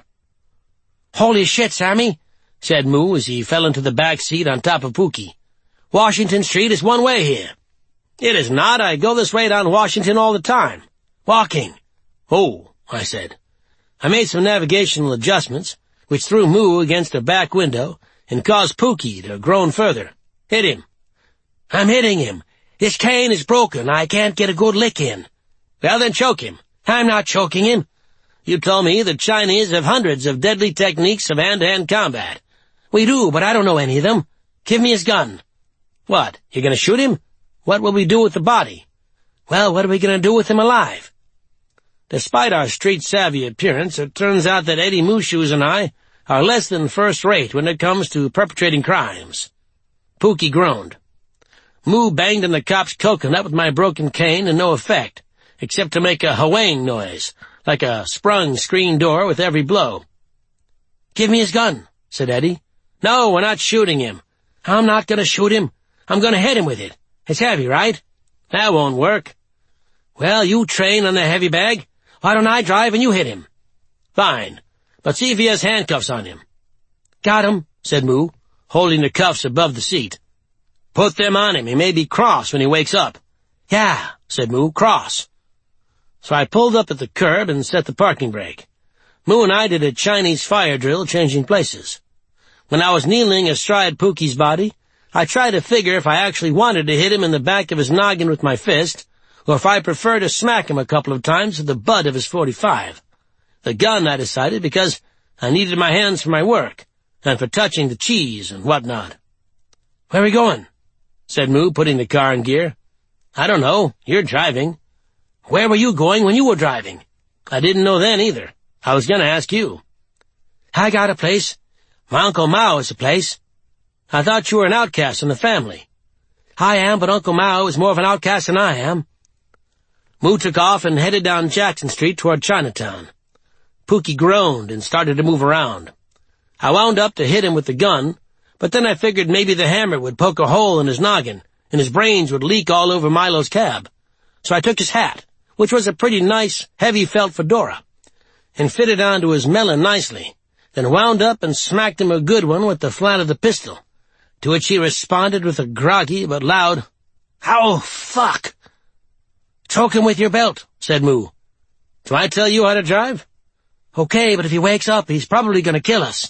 Holy shit, Sammy, said Moo as he fell into the back seat on top of Pookie. Washington Street is one way here. It is not. I go this way down Washington all the time. Walking. Oh, I said. I made some navigational adjustments, which threw Moo against a back window and caused Pookie to groan further. Hit him. I'm hitting him. This cane is broken. I can't get a good lick in. Well, then choke him. I'm not choking him. You told me the Chinese have hundreds of deadly techniques of hand-to-hand combat. We do, but I don't know any of them. Give me his gun. What, you're going to shoot him? What will we do with the body? Well, what are we going to do with him alive? Despite our street-savvy appearance, it turns out that Eddie Mooshoes and I are less than first-rate when it comes to perpetrating crimes. Pookie groaned. Moo banged on the cop's coconut with my broken cane and no effect, except to make a hawaing noise, like a sprung screen door with every blow. Give me his gun, said Eddie. No, we're not shooting him. I'm not going to shoot him. I'm going to hit him with it. It's heavy, right? That won't work. Well, you train on the heavy bag. Why don't I drive and you hit him? Fine, but see if he has handcuffs on him. Got him, said Moo, holding the cuffs above the seat. Put them on him. He may be cross when he wakes up. Yeah, said Moo, cross. So I pulled up at the curb and set the parking brake. Moo and I did a Chinese fire drill, changing places. When I was kneeling astride Pookie's body, I tried to figure if I actually wanted to hit him in the back of his noggin with my fist, or if I preferred to smack him a couple of times with the butt of his forty-five. The gun, I decided, because I needed my hands for my work, and for touching the cheese and whatnot. Where are we going? Said Moo, putting the car in gear. I don't know. You're driving. Where were you going when you were driving? I didn't know then either. I was going to ask you. I got a place. My Uncle Mao is a place. I thought you were an outcast in the family. I am, but Uncle Mao is more of an outcast than I am. Moo took off and headed down Jackson Street toward Chinatown. Pookie groaned and started to move around. I wound up to hit him with the gun, but then I figured maybe the hammer would poke a hole in his noggin, and his brains would leak all over Milo's cab. So I took his hat, which was a pretty nice, heavy felt fedora, and fitted onto his melon nicely, then wound up and smacked him a good one with the flat of the pistol, to which he responded with a groggy but loud, "Oh, fuck!" Choke him with your belt, said Moo. Do I tell you how to drive? Okay, but if he wakes up, he's probably going to kill us.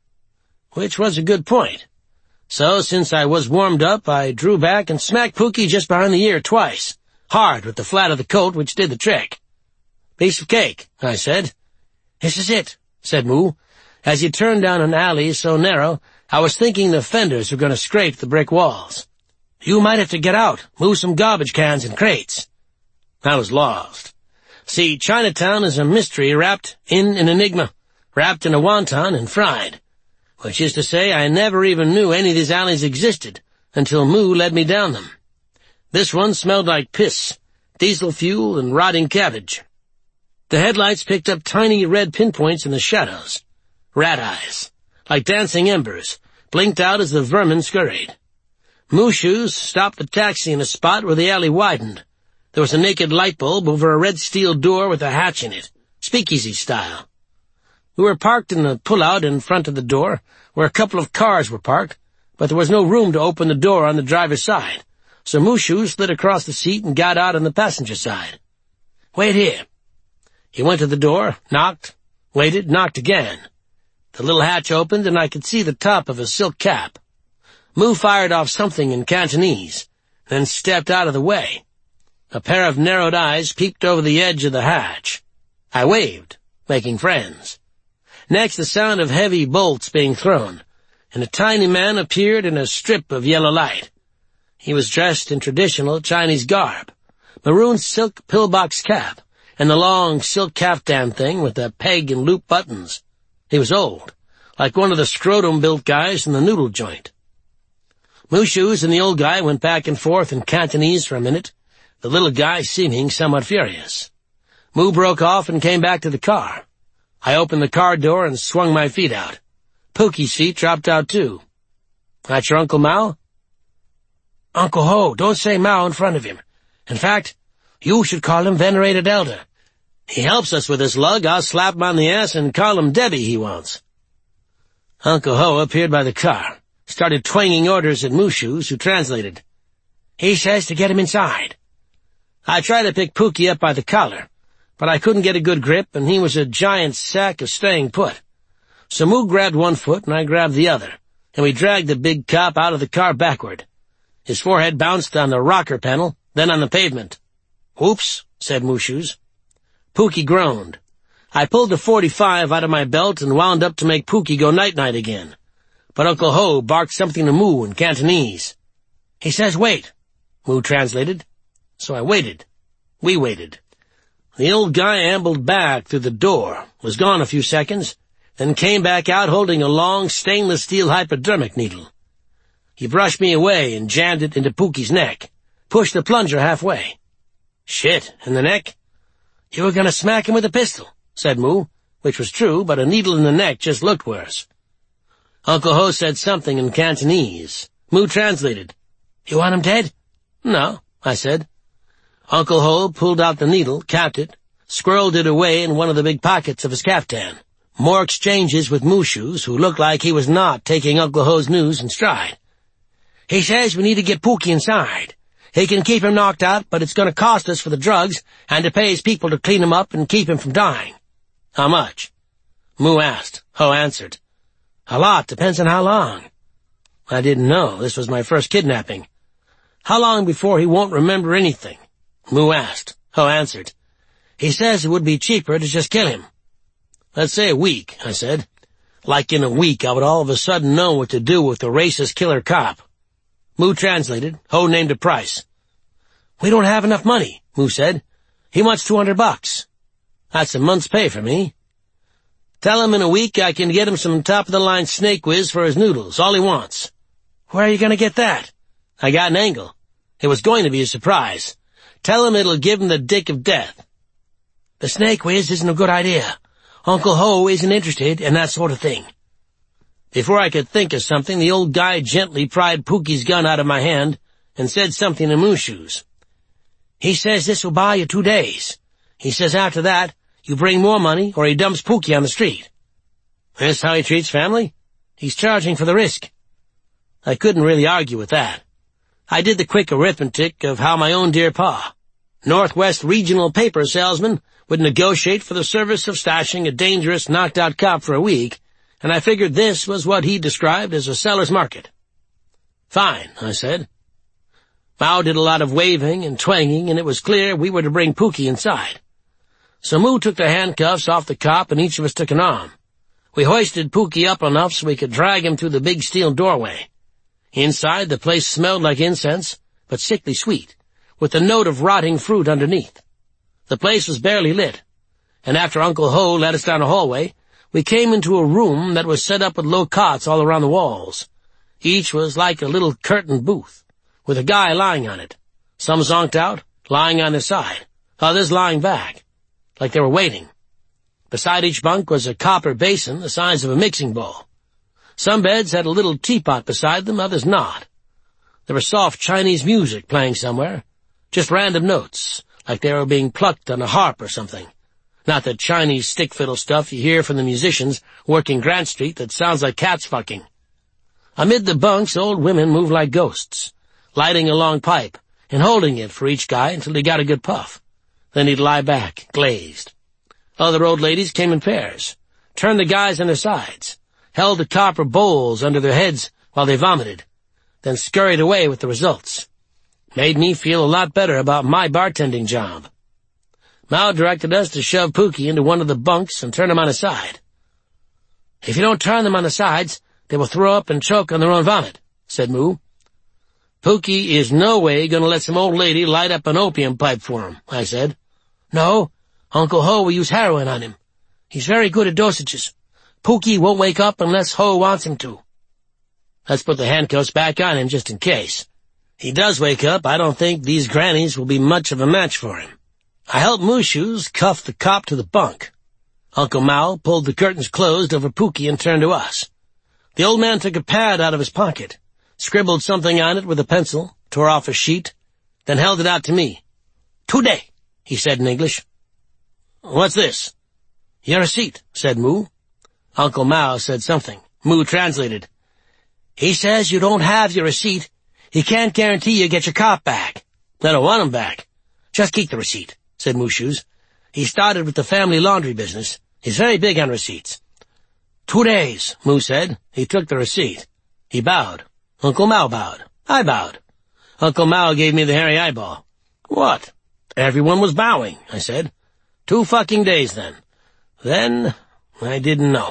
Which was a good point. So, since I was warmed up, I drew back and smacked Pookie just behind the ear twice, hard with the flat of the coat, which did the trick. Piece of cake, I said. This is it, said Moo. As you turned down an alley so narrow, I was thinking the fenders were going to scrape the brick walls. You might have to get out, move some garbage cans and crates. I was lost. See, Chinatown is a mystery wrapped in an enigma, wrapped in a wonton and fried, which is to say I never even knew any of these alleys existed until Moo led me down them. This one smelled like piss, diesel fuel, and rotting cabbage. The headlights picked up tiny red pinpoints in the shadows. Rat eyes, like dancing embers, blinked out as the vermin scurried. Mooshoes stopped the taxi in a spot where the alley widened. There was a naked light bulb over a red steel door with a hatch in it, speakeasy style. We were parked in the pull-out in front of the door, where a couple of cars were parked, but there was no room to open the door on the driver's side, so Mooshoes slid across the seat and got out on the passenger side. Wait here. He went to the door, knocked, waited, knocked again. The little hatch opened, and I could see the top of a silk cap. Moo fired off something in Cantonese, then stepped out of the way. A pair of narrowed eyes peeped over the edge of the hatch. I waved, making friends. Next, the sound of heavy bolts being thrown, and a tiny man appeared in a strip of yellow light. He was dressed in traditional Chinese garb, maroon silk pillbox cap, and the long silk caftan thing with the peg and loop buttons. He was old, like one of the scrotum-built guys in the noodle joint. Mushoes and the old guy went back and forth in Cantonese for a minute, the little guy seeming somewhat furious. Mu broke off and came back to the car. I opened the car door and swung my feet out. Pookie's feet dropped out too. "That's your Uncle Mao?" "Uncle Ho, don't say Mao in front of him. In fact, you should call him Venerated Elder. He helps us with this lug. I'll slap him on the ass and call him Debbie, he wants." Uncle Ho appeared by the car, started twanging orders at Mushoes, who translated. "He says to get him inside." I tried to pick Pookie up by the collar, but I couldn't get a good grip, and he was a giant sack of staying put. So Mu grabbed one foot, and I grabbed the other, and we dragged the big cop out of the car backward. His forehead bounced on the rocker panel, then on the pavement. "Oops," said Mushoes. Pookie groaned. I pulled the forty-five out of my belt and wound up to make Pookie go night-night again. But Uncle Ho barked something to Mu in Cantonese. "He says wait," Mu translated. So I waited. We waited. The old guy ambled back through the door, was gone a few seconds, then came back out holding a long stainless steel hypodermic needle. He brushed me away and jammed it into Pookie's neck, pushed the plunger halfway. "Shit, in the neck?" "You were gonna smack him with a pistol," said Mu, which was true, but a needle in the neck just looked worse. Uncle Ho said something in Cantonese. Mu translated. "You want him dead?" "No," I said. Uncle Ho pulled out the needle, capped it, squirreled it away in one of the big pockets of his caftan. More exchanges with Mushoes, who looked like he was not taking Uncle Ho's news in stride. "He says we need to get Pookie inside. He can keep him knocked out, but it's going to cost us for the drugs and to pay his people to clean him up and keep him from dying." "How much?" Mu asked. Ho answered. "A lot, depends on how long." I didn't know. This was my first kidnapping. "How long before he won't remember anything?" Mu asked. Ho answered. "He says it would be cheaper to just kill him." "Let's say a week," I said. "Like in a week I would all of a sudden know what to do with the racist killer cop." Mu translated. Ho named a price. "We don't have enough money," Mu said. "He wants two hundred bucks. That's a month's pay for me." "Tell him in a week I can get him some top-of-the-line Snake Whiz for his noodles, all he wants." "Where are you going to get that?" "I got an angle. It was going to be a surprise. Tell him it'll give him the dick of death." "The Snake Whiz isn't a good idea. Uncle Ho isn't interested in that sort of thing." Before I could think of something, the old guy gently pried Pookie's gun out of my hand and said something to Mushoes. "He says this will buy you two days. He says after that, you bring more money or he dumps Pookie on the street." "This how he treats family?" "He's charging for the risk." I couldn't really argue with that. I did the quick arithmetic of how my own dear pa, Northwest Regional paper salesman, would negotiate for the service of stashing a dangerous, knocked-out cop for a week, and I figured this was what he described as a seller's market. "Fine," I said. Mao did a lot of waving and twanging, and it was clear we were to bring Pookie inside. So Mu took the handcuffs off the cop, and each of us took an arm. We hoisted Pookie up enough so we could drag him through the big steel doorway. Inside, the place smelled like incense, but sickly sweet, with a note of rotting fruit underneath. The place was barely lit, and after Uncle Ho led us down a hallway, we came into a room that was set up with low cots all around the walls. Each was like a little curtained booth, with a guy lying on it. Some zonked out, lying on their side, others lying back, like they were waiting. Beside each bunk was a copper basin the size of a mixing bowl. Some beds had a little teapot beside them, others not. There was soft Chinese music playing somewhere, just random notes, like they were being plucked on a harp or something. Not the Chinese stick fiddle stuff you hear from the musicians working Grant Street that sounds like cats fucking. Amid the bunks, old women moved like ghosts, lighting a long pipe and holding it for each guy until he got a good puff. Then he'd lie back, glazed. Other old ladies came in pairs, turned the guys on their sides, held the copper bowls under their heads while they vomited, then scurried away with the results. Made me feel a lot better about my bartending job. Mao directed us to shove Pookie into one of the bunks and turn him on his side. "If you don't turn them on the sides, they will throw up and choke on their own vomit," said Moo. "Pookie is no way going to let some old lady light up an opium pipe for him," I said. "No, Uncle Ho will use heroin on him. He's very good at dosages. Pookie won't wake up unless Ho wants him to." "Let's put the handcuffs back on him just in case. He does wake up, I don't think these grannies will be much of a match for him." I helped Mooshoes cuff the cop to the bunk. Uncle Mao pulled the curtains closed over Pookie and turned to us. The old man took a pad out of his pocket, scribbled something on it with a pencil, tore off a sheet, then held it out to me. "Today," he said in English. "What's this?" "Your receipt," said Moo. Uncle Mao said something. Moo translated. "He says you don't have your receipt. He can't guarantee you get your cop back." "I don't want him back. Just keep the receipt," said Mooshoes. "He started with the family laundry business. He's very big on receipts." "Two days," Moo said. He took the receipt. He bowed. Uncle Mao bowed. I bowed. Uncle Mao gave me the hairy eyeball. "What?" "Everyone was bowing," I said. "Two fucking days, then." Then I didn't know.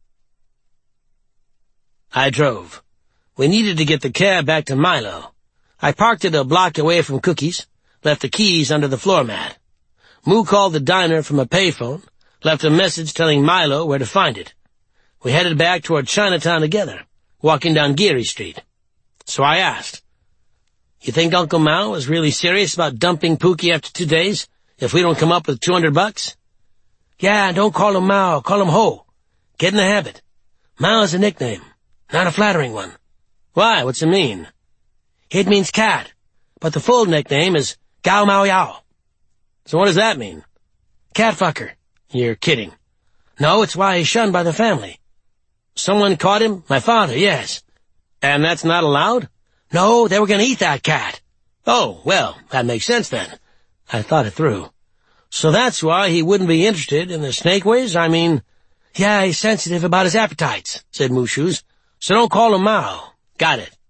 I drove. We needed to get the cab back to Milo. I parked it a block away from Cookies, left the keys under the floor mat. Moo called the diner from a payphone, left a message telling Milo where to find it. We headed back toward Chinatown together, walking down Geary Street. So I asked, "You think Uncle Mao is really serious about dumping Pookie after two days, if we don't come up with two hundred bucks? "Yeah, don't call him Mao, call him Ho. Get in the habit. Mao is a nickname, not a flattering one." "Why? What's it mean?" "It means cat, but the full nickname is Gao Mao Yao." "So what does that mean?" "Cat fucker." "You're kidding." "No, it's why he's shunned by the family." "Someone caught him?" "My father, yes." "And that's not allowed?" "No, they were going to eat that cat." "Oh, well, that makes sense then." I thought it through. "So that's why he wouldn't be interested in the snake ways? I mean—" "Yeah, he's sensitive about his appetites," said Mooshoes. "So don't call him Mao." "Got it."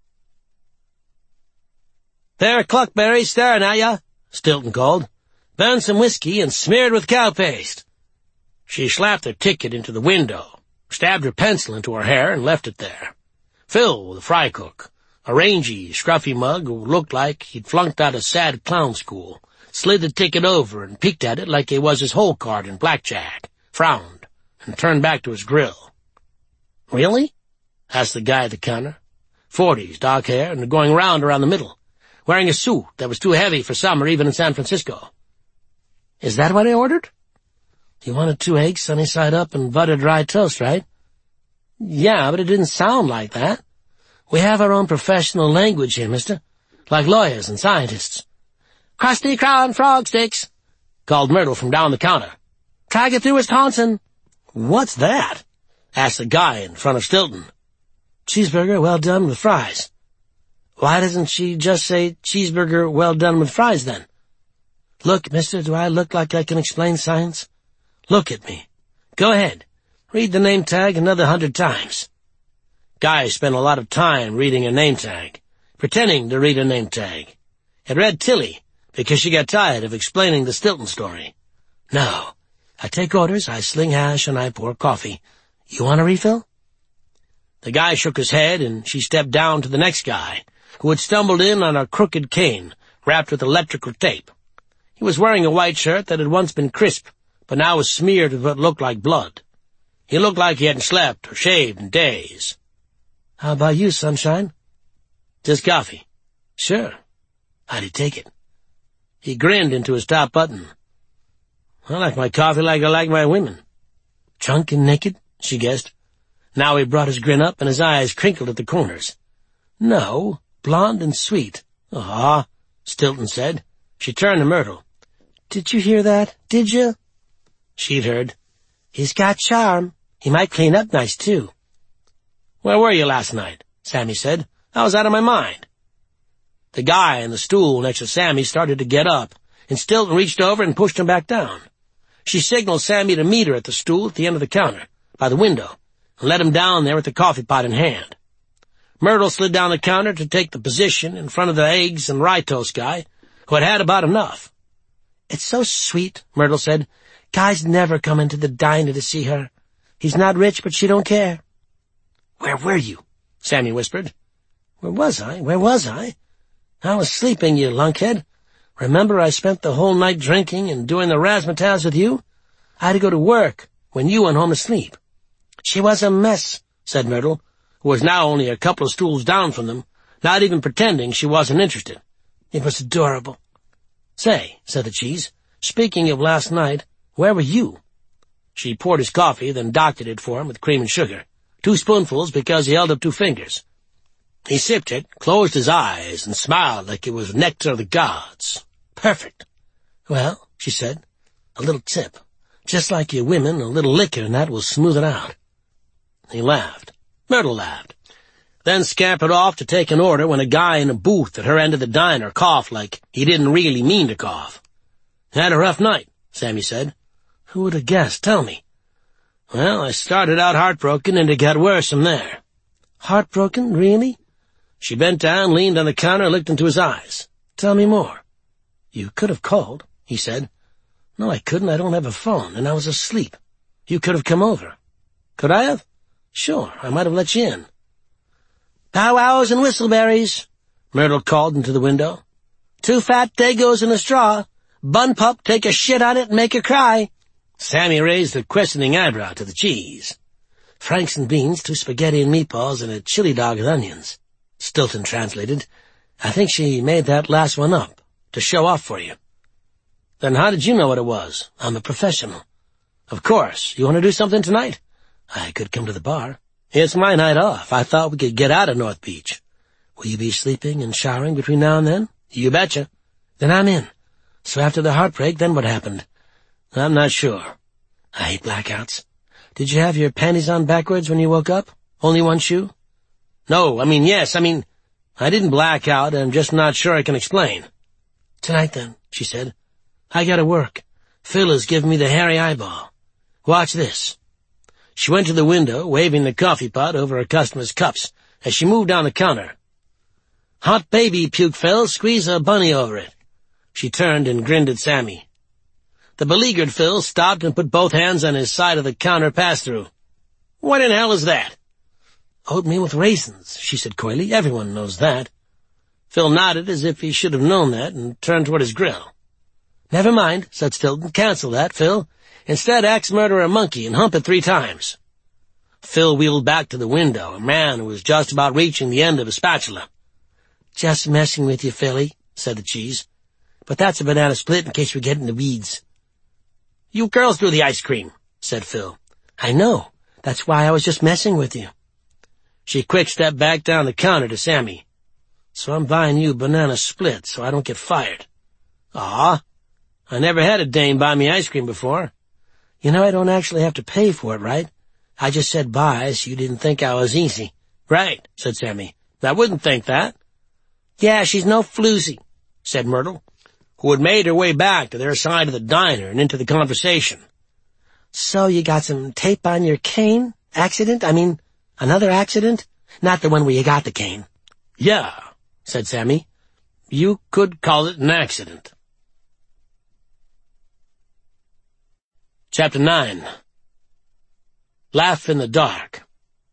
"There, Cluckberry staring at ya," Stilton called. "Burn some whiskey and smeared with cow paste." She slapped her ticket into the window, stabbed her pencil into her hair, and left it there. Phil, the fry cook, a rangy, scruffy mug who looked like he'd flunked out of sad clown school, slid the ticket over and peeked at it like it was his hole card in blackjack, frowned, and turned back to his grill. "Really?" asked the guy at the counter. Forties, dark hair, and going round around the middle, wearing a suit that was too heavy for summer even in San Francisco. "Is that what I ordered?" "You wanted two eggs, sunny side up, and buttered rye toast, right?" "Yeah, but it didn't sound like that. We have our own professional language here, mister, like lawyers and scientists." "Krusty Krab frog sticks," called Myrtle from down the counter. "Try to get through Wisconsin." "What's that?" asked the guy in front of Stilton. "Cheeseburger well done with fries." "Why doesn't she just say cheeseburger well done with fries, then?" "Look, mister, do I look like I can explain science?" "Look at me. Go ahead. Read the name tag another hundred times." Guy spent a lot of time reading a name tag, pretending to read a name tag. It read Tilly, because she got tired of explaining the Stilton story. "No. I take orders, I sling hash, and I pour coffee. You want a refill?" The guy shook his head, and she stepped down to the next guy, who had stumbled in on a crooked cane, wrapped with electrical tape. He was wearing a white shirt that had once been crisp, but now was smeared with what looked like blood. He looked like he hadn't slept or shaved in days. "How about you, sunshine?" "Just coffee." "Sure. How'd he take it?" He grinned into his top button. "I like my coffee like I like my women." "Drunk and naked?" she guessed. Now he brought his grin up, and his eyes crinkled at the corners. "No, blonde and sweet." "Ah," Stilton said. She turned to Myrtle. "Did you hear that? Did you?" She'd heard. "He's got charm. He might clean up nice, too." "Where were you last night?" Sammy said. "I was out of my mind." The guy in the stool next to Sammy started to get up, and Stilton reached over and pushed him back down. She signaled Sammy to meet her at the stool at the end of the counter, by the window, and let him down there with the coffee pot in hand. Myrtle slid down the counter to take the position in front of the eggs and rye toast guy, who had had about enough. It's so sweet, Myrtle said. Guys never come into the diner to see her. He's not rich, but she don't care. Where were you? Sammy whispered. Where was I? Where was I? I was sleeping, you lunkhead. Remember I spent the whole night drinking and doing the razzmatazz with you? I had to go to work when you went home to sleep. She was a mess, said Myrtle, who was now only a couple of stools down from them, not even pretending she wasn't interested. It was adorable. Say, said the cheese, speaking of last night, where were you? She poured his coffee, then doctored it for him with cream and sugar. Two spoonfuls because he held up two fingers. He sipped it, closed his eyes, and smiled like it was nectar of the gods. Perfect. Well, she said, a little tip. Just like you women, a little liquor and that will smooth it out. He laughed. Myrtle laughed. Then scampered off to take an order when a guy in a booth at her end of the diner coughed like he didn't really mean to cough. Had a rough night, Sammy said. Who would have guessed? Tell me. Well, I started out heartbroken and it got worse from there. Heartbroken? Really? She bent down, leaned on the counter, looked into his eyes. Tell me more. You could have called, he said. No, I couldn't. I don't have a phone, and I was asleep. You could have come over. Could I have? Sure, I might have let you in. Powwows and whistleberries, Myrtle called into the window. Two fat dagos in a straw. Bun pup, take a shit on it and make her cry. Sammy raised a questioning eyebrow to the cheese. Franks and beans, two spaghetti and meatballs, and a chili dog with onions. Stilton translated. I think she made that last one up, to show off for you. Then how did you know what it was? I'm a professional. Of course. You want to do something tonight? I could come to the bar. It's my night off. I thought we could get out of North Beach. Will you be sleeping and showering between now and then? You betcha. Then I'm in. So after the heartbreak, then what happened? I'm not sure. I hate blackouts. Did you have your panties on backwards when you woke up? Only one shoe? No, I mean, yes, I mean, I didn't black out. I'm just not sure I can explain. Tonight, then, she said. I gotta work. Phil has given me the hairy eyeball. Watch this. She went to the window, waving the coffee pot over her customers' cups as she moved down the counter. Hot baby, puke Phil. Squeeze a bunny over it. She turned and grinned at Sammy. The beleaguered Phil stopped and put both hands on his side of the counter pass-through. What in hell is that? Oatmeal with raisins, she said coyly. Everyone knows that. Phil nodded as if he should have known that and turned toward his grill. Never mind, said Stilton. Cancel that, Phil. Instead, axe murder a monkey and hump it three times. Phil wheeled back to the window, a man who was just about reaching the end of a spatula. Just messing with you, Philly, said the cheese. But that's a banana split in case we get in the weeds. You girls do the ice cream, said Phil. I know. That's why I was just messing with you. She quick-stepped back down the counter to Sammy. So I'm buying you banana split so I don't get fired. Aw, I never had a dame buy me ice cream before. You know I don't actually have to pay for it, right? I just said buy so you didn't think I was easy. Right, said Sammy. I wouldn't think that. Yeah, she's no floozy, said Myrtle, who had made her way back to their side of the diner and into the conversation. So you got some tape on your cane? Accident? I mean, another accident? Not the one where you got the cane. Yeah, said Sammy. You could call it an accident. Chapter nine. Laugh in the Dark.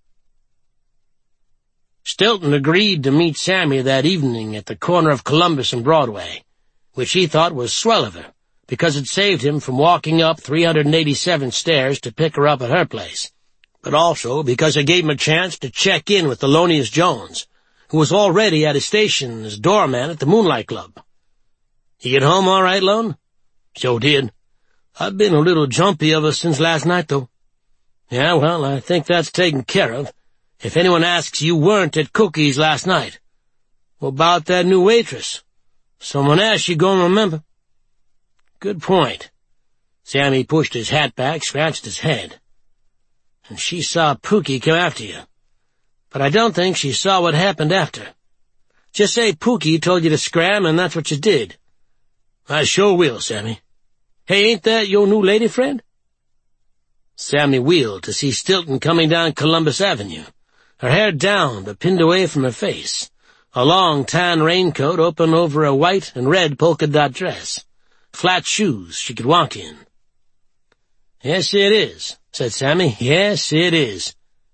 Stilton agreed to meet Sammy that evening at the corner of Columbus and Broadway, which he thought was swell of her, because it saved him from walking up three hundred eighty-seven stairs to pick her up at her place, but also because it gave him a chance to check in with Thelonious Jones, who was already at his station as doorman at the Moonlight Club. You get home all right, Lone? Sure did. I've been a little jumpy ever since last night, though. Yeah, well, I think that's taken care of. If anyone asks, you weren't at Cookie's last night. What about that new waitress? Someone else you gonna remember? Good point. Sammy pushed his hat back, scratched his head. And she saw Pookie come after you. But I don't think she saw what happened after. Just say Pookie told you to scram, and that's what you did. I sure will, Sammy. Hey, ain't that your new lady friend? Sammy wheeled to see Stilton coming down Columbus Avenue, her hair down but pinned away from her face, a long tan raincoat open over a white and red polka-dot dress. flat shoes she could walk in. "Yes, it is," said Sammy. "Yes, it is."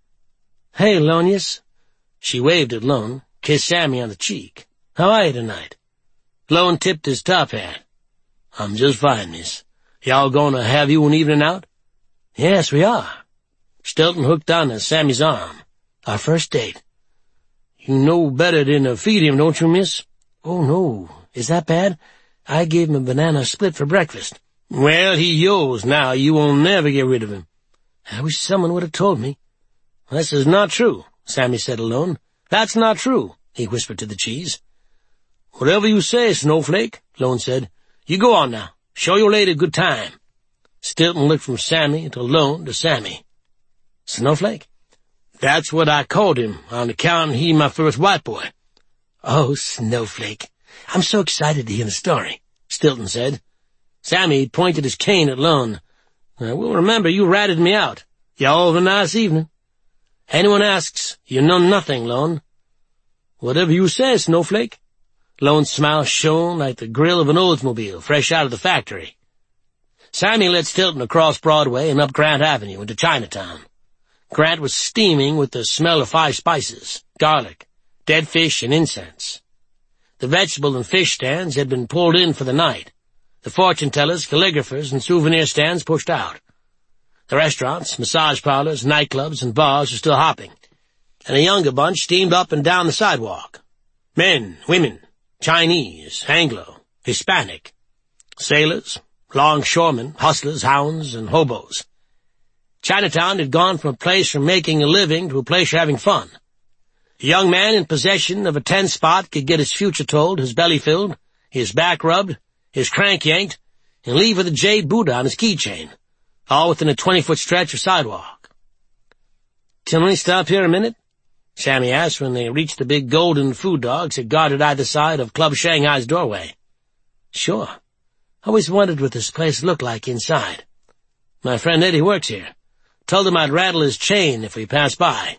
"Hey, Lonius." She waved at Lone, kissed Sammy on the cheek. "How are you tonight?" Lone tipped his top hat. "I'm just fine, miss. Y'all gonna have you an evening out?" "Yes, we are." Stilton hooked on to Sammy's arm. "Our first date." "You know better than to feed him, don't you, miss?" "Oh, no. Is that bad? I gave him a banana split for breakfast." "Well, he's yours now. You won't never get rid of him." "I wish someone would have told me." "This is not true," Sammy said alone. "That's not true," he whispered to the cheese. "Whatever you say, Snowflake," Lone said. "You go on now. Show your lady a good time." Stilton looked from Sammy to Lone to Sammy. "Snowflake?" "That's what I called him, on account he my first white boy." "Oh, Snowflake. I'm so excited to hear the story," Stilton said. Sammy pointed his cane at Lone. "I will remember you ratted me out. Y'all have a nice evening." "Anyone asks, you know nothing, Lone." "Whatever you say, Snowflake." Lone's smile shone like the grill of an Oldsmobile fresh out of the factory. Sammy led Stilton across Broadway and up Grant Avenue into Chinatown. Grant was steaming with the smell of five spices, garlic, dead fish, and incense. The vegetable and fish stands had been pulled in for the night. The fortune-tellers, calligraphers, and souvenir stands pushed out. The restaurants, massage parlors, nightclubs, and bars were still hopping, and a younger bunch steamed up and down the sidewalk. Men, women, Chinese, Anglo, Hispanic, sailors, longshoremen, hustlers, hounds, and hobos. Chinatown had gone from a place for making a living to a place for having fun. A young man in possession of a ten-spot could get his future told, his belly filled, his back rubbed, his crank yanked, and leave with a jade Buddha on his keychain, all within a twenty-foot stretch of sidewalk. "Can we stop here a minute?" Sammy asked when they reached the big golden food dogs that guarded either side of Club Shanghai's doorway. "Sure. Always wondered what this place looked like inside. My friend Eddie works here. Told him I'd rattle his chain if we passed by."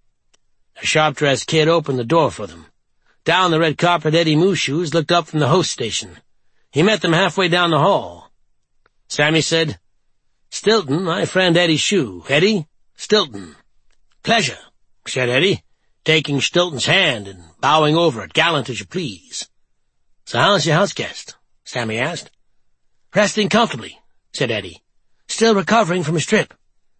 A sharp-dressed kid opened the door for them. Down the red carpet, Eddie Mooshoes looked up from the host station. He met them halfway down the hall. Sammy said, "Stilton, my friend Eddie Shue. Eddie, Stilton." "Pleasure," said Eddie, taking Stilton's hand and bowing over it, gallant as you please. "So how's your house guest?" Sammy asked. "Resting comfortably," said Eddie. "Still recovering from his trip."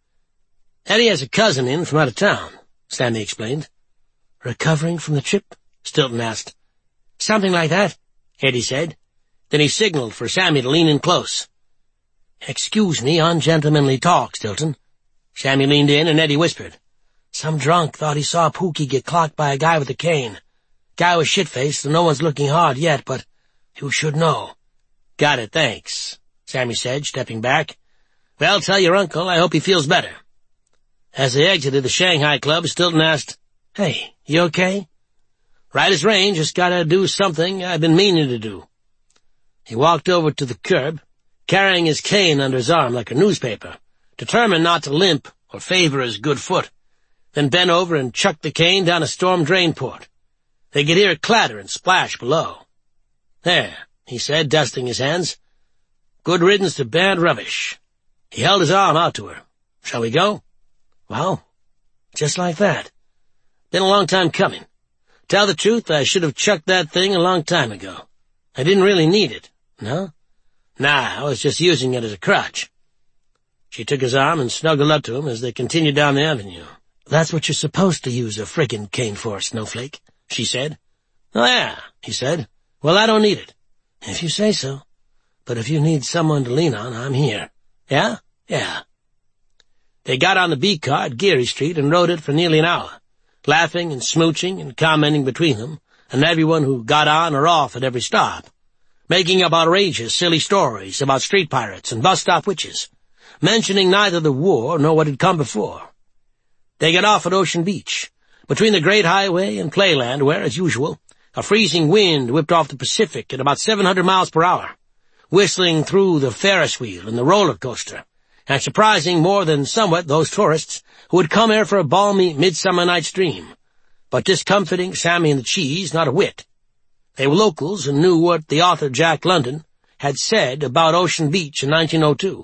"Eddie has a cousin in from out of town," Sammy explained. "Recovering from the trip?" Stilton asked. "Something like that," Eddie said. Then he signaled for Sammy to lean in close. "Excuse me, ungentlemanly talk, Stilton." Sammy leaned in, and Eddie whispered, "Some drunk thought he saw Pookie get clocked by a guy with a cane. Guy was shit-faced, and no one's looking hard yet, but you should know." "Got it, thanks," Sammy said, stepping back. "Well, tell your uncle I hope he feels better." As they exited the Shanghai Club, Stilton asked, "Hey, you okay?" "Right as rain, just gotta do something I've been meaning to do." He walked over to the curb, carrying his cane under his arm like a newspaper, determined not to limp or favor his good foot, then bent over and chucked the cane down a storm drain port. They could hear it clatter and splash below. "There," he said, dusting his hands. "Good riddance to bad rubbish." He held his arm out to her. "Shall we go?" "Well, just like that. Been a long time coming. Tell the truth, I should have chucked that thing a long time ago. I didn't really need it, no? Nah, I was just using it as a crutch." She took his arm and snuggled up to him as they continued down the avenue. "That's what you're supposed to use a friggin' cane for, Snowflake," she said. "Oh, yeah," he said. "Well, I don't need it." "If you say so. But if you need someone to lean on, I'm here." "Yeah? Yeah." They got on the B car at Geary Street and rode it for nearly an hour, laughing and smooching and commenting between them, and everyone who got on or off at every stop, making up outrageous, silly stories about street pirates and bus-stop witches, mentioning neither the war nor what had come before. They got off at Ocean Beach, between the Great Highway and Playland, where, as usual, a freezing wind whipped off the Pacific at about seven hundred miles per hour, whistling through the Ferris wheel and the roller coaster, and surprising more than somewhat those tourists who had come here for a balmy midsummer night's dream, but discomfiting Sammy and the cheese not a whit. They were locals and knew what the author Jack London had said about Ocean Beach in nineteen oh two.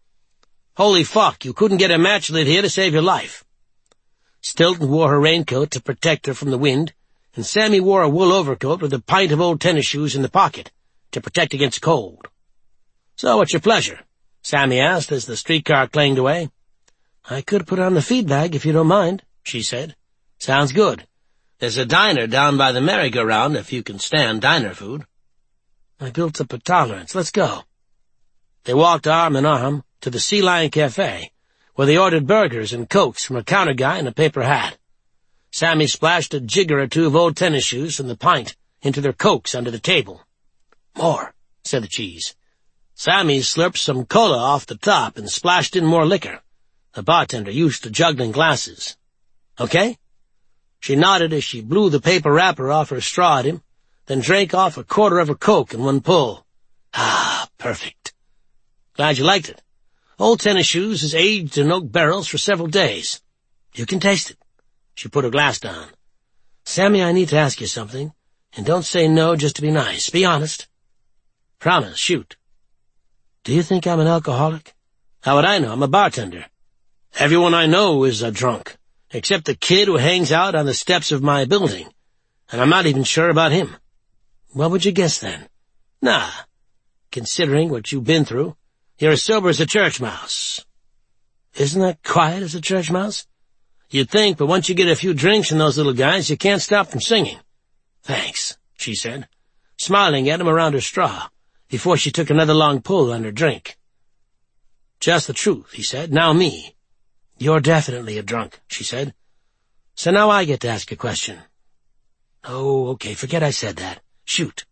Holy fuck, you couldn't get a match lit here to save your life. Stilton wore her raincoat to protect her from the wind, and Sammy wore a wool overcoat with a pint of old tennis shoes in the pocket to protect against cold. "So what's your pleasure?" Sammy asked as the streetcar clanged away. "I could put on the feed bag if you don't mind," she said. "Sounds good. There's a diner down by the merry-go-round if you can stand diner food." "I built up a tolerance. Let's go." They walked arm in arm to the Sea Lion Cafe, where they ordered burgers and cokes from a counter guy in a paper hat. Sammy splashed a jigger or two of old tennis shoes and the pint into their cokes under the table. "More," said the cheese. Sammy slurped some cola off the top and splashed in more liquor, the bartender used to juggling glasses. "Okay?" She nodded as she blew the paper wrapper off her straw at him, then drank off a quarter of her Coke in one pull. "Ah, perfect. Glad you liked it. Old tennis shoes is aged in oak barrels for several days. You can taste it." She put her glass down. "Sammy, I need to ask you something, and don't say no just to be nice. Be honest." "Promise, shoot." "Do you think I'm an alcoholic?" "How would I know? I'm a bartender. Everyone I know is a drunk, except the kid who hangs out on the steps of my building, and I'm not even sure about him." "What would you guess, then?" "Nah. Considering what you've been through, you're as sober as a church mouse." "Isn't that quiet as a church mouse?" "You'd think, but once you get a few drinks in those little guys, you can't stop from singing." "Thanks," she said, smiling at him around her straw, before she took another long pull on her drink. "Just the truth," he said. "Now me." "You're definitely a drunk," she said. "So now I get to ask a question." "Oh, okay, forget I said that. Shoot."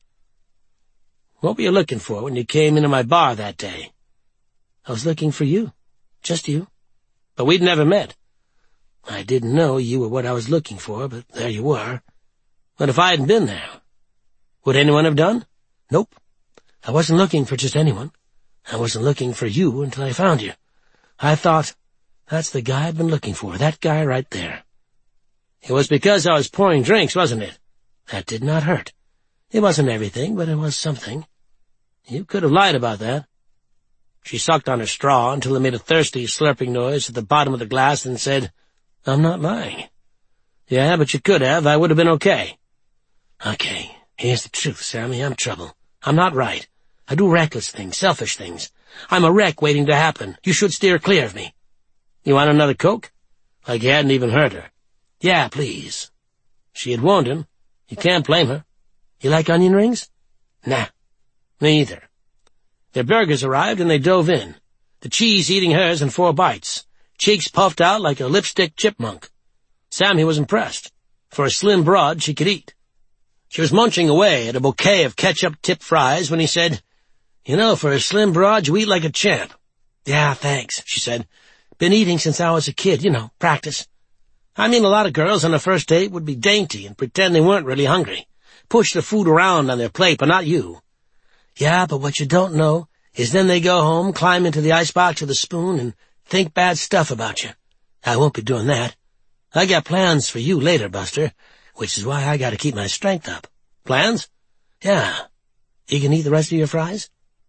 "What were you looking for when you came into my bar that day?" "I was looking for you. Just you." "But we'd never met." "I didn't know you were what I was looking for, but there you were." "But if I hadn't been there, would anyone have done?" "Nope. I wasn't looking for just anyone. I wasn't looking for you until I found you. I thought, that's the guy I've been looking for, that guy right there." "It was because I was pouring drinks, wasn't it?" "That did not hurt. It wasn't everything, but it was something." "You could have lied about that." She sucked on her straw until it made a thirsty, slurping noise at the bottom of the glass and said, "I'm not lying." "Yeah, but you could have. I would have been okay." "Okay, here's the truth, Sammy. I'm trouble. I'm not right. I do reckless things, selfish things. I'm a wreck waiting to happen. You should steer clear of me." "You want another Coke?" Like he hadn't even heard her. "Yeah, please." She had warned him. You can't blame her. "You like onion rings?" "Nah, me either." Their burgers arrived and they dove in, the cheese eating hers in four bites, cheeks puffed out like a lipstick chipmunk. Sammy was impressed. For a slim broad, she could eat. She was munching away at a bouquet of ketchup-tipped fries when he said, "You know, for a slim broad, you eat like a champ." "Yeah, thanks," she said. "Been eating since I was a kid, you know, practice." "I mean, a lot of girls on a first date would be dainty and pretend they weren't really hungry. Push the food around on their plate, but not you." "Yeah, but what you don't know is then they go home, climb into the icebox with a spoon, and think bad stuff about you. I won't be doing that. I got plans for you later, Buster, which is why I gotta keep my strength up." "Plans?" "Yeah. You can eat the rest of your fries?"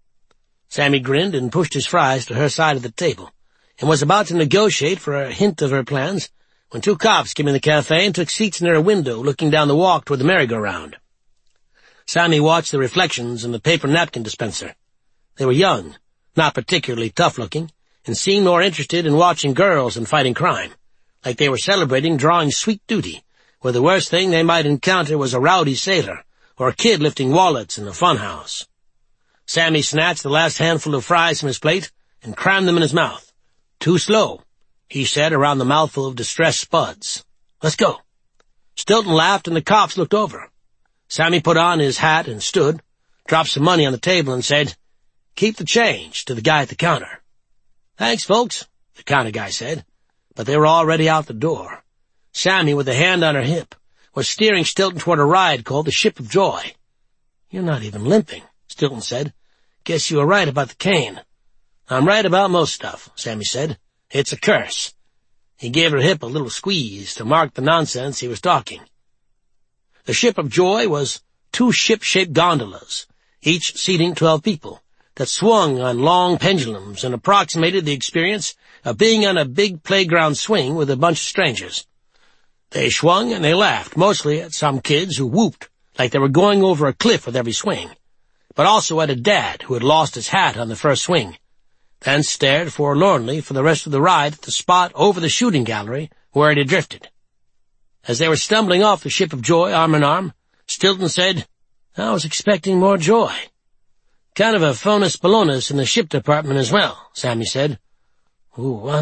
Sammy grinned and pushed his fries to her side of the table, and was about to negotiate for a hint of her plans when two cops came in the cafe and took seats near a window looking down the walk toward the merry-go-round. Sammy watched the reflections in the paper napkin dispenser. They were young, not particularly tough-looking, and seemed more interested in watching girls and fighting crime, like they were celebrating drawing sweet duty, where the worst thing they might encounter was a rowdy sailor or a kid lifting wallets in a funhouse. Sammy snatched the last handful of fries from his plate and crammed them in his mouth. "Too slow," he said around the mouthful of distressed spuds. "Let's go." Stilton laughed and the cops looked over. Sammy put on his hat and stood, dropped some money on the table and said, "Keep the change," to the guy at the counter. "Thanks, folks," the counter guy said, but they were already out the door. Sammy, with a hand on her hip, was steering Stilton toward a ride called the Ship of Joy. "You're not even limping," Stilton said. "Guess you were right about the cane." "I'm right about most stuff," Sammy said. "It's a curse." He gave her hip a little squeeze to mark the nonsense he was talking. The Ship of Joy was two ship-shaped gondolas, each seating twelve people, that swung on long pendulums and approximated the experience of being on a big playground swing with a bunch of strangers. They swung and they laughed, mostly at some kids who whooped like they were going over a cliff with every swing, but also at a dad who had lost his hat on the first swing, then stared forlornly for the rest of the ride at the spot over the shooting gallery where it had drifted. As they were stumbling off the ship of joy, arm in arm, Stilton said, "I was expecting more joy." "Kind of a phonus balonus in the ship department as well," Sammy said. "Ooh,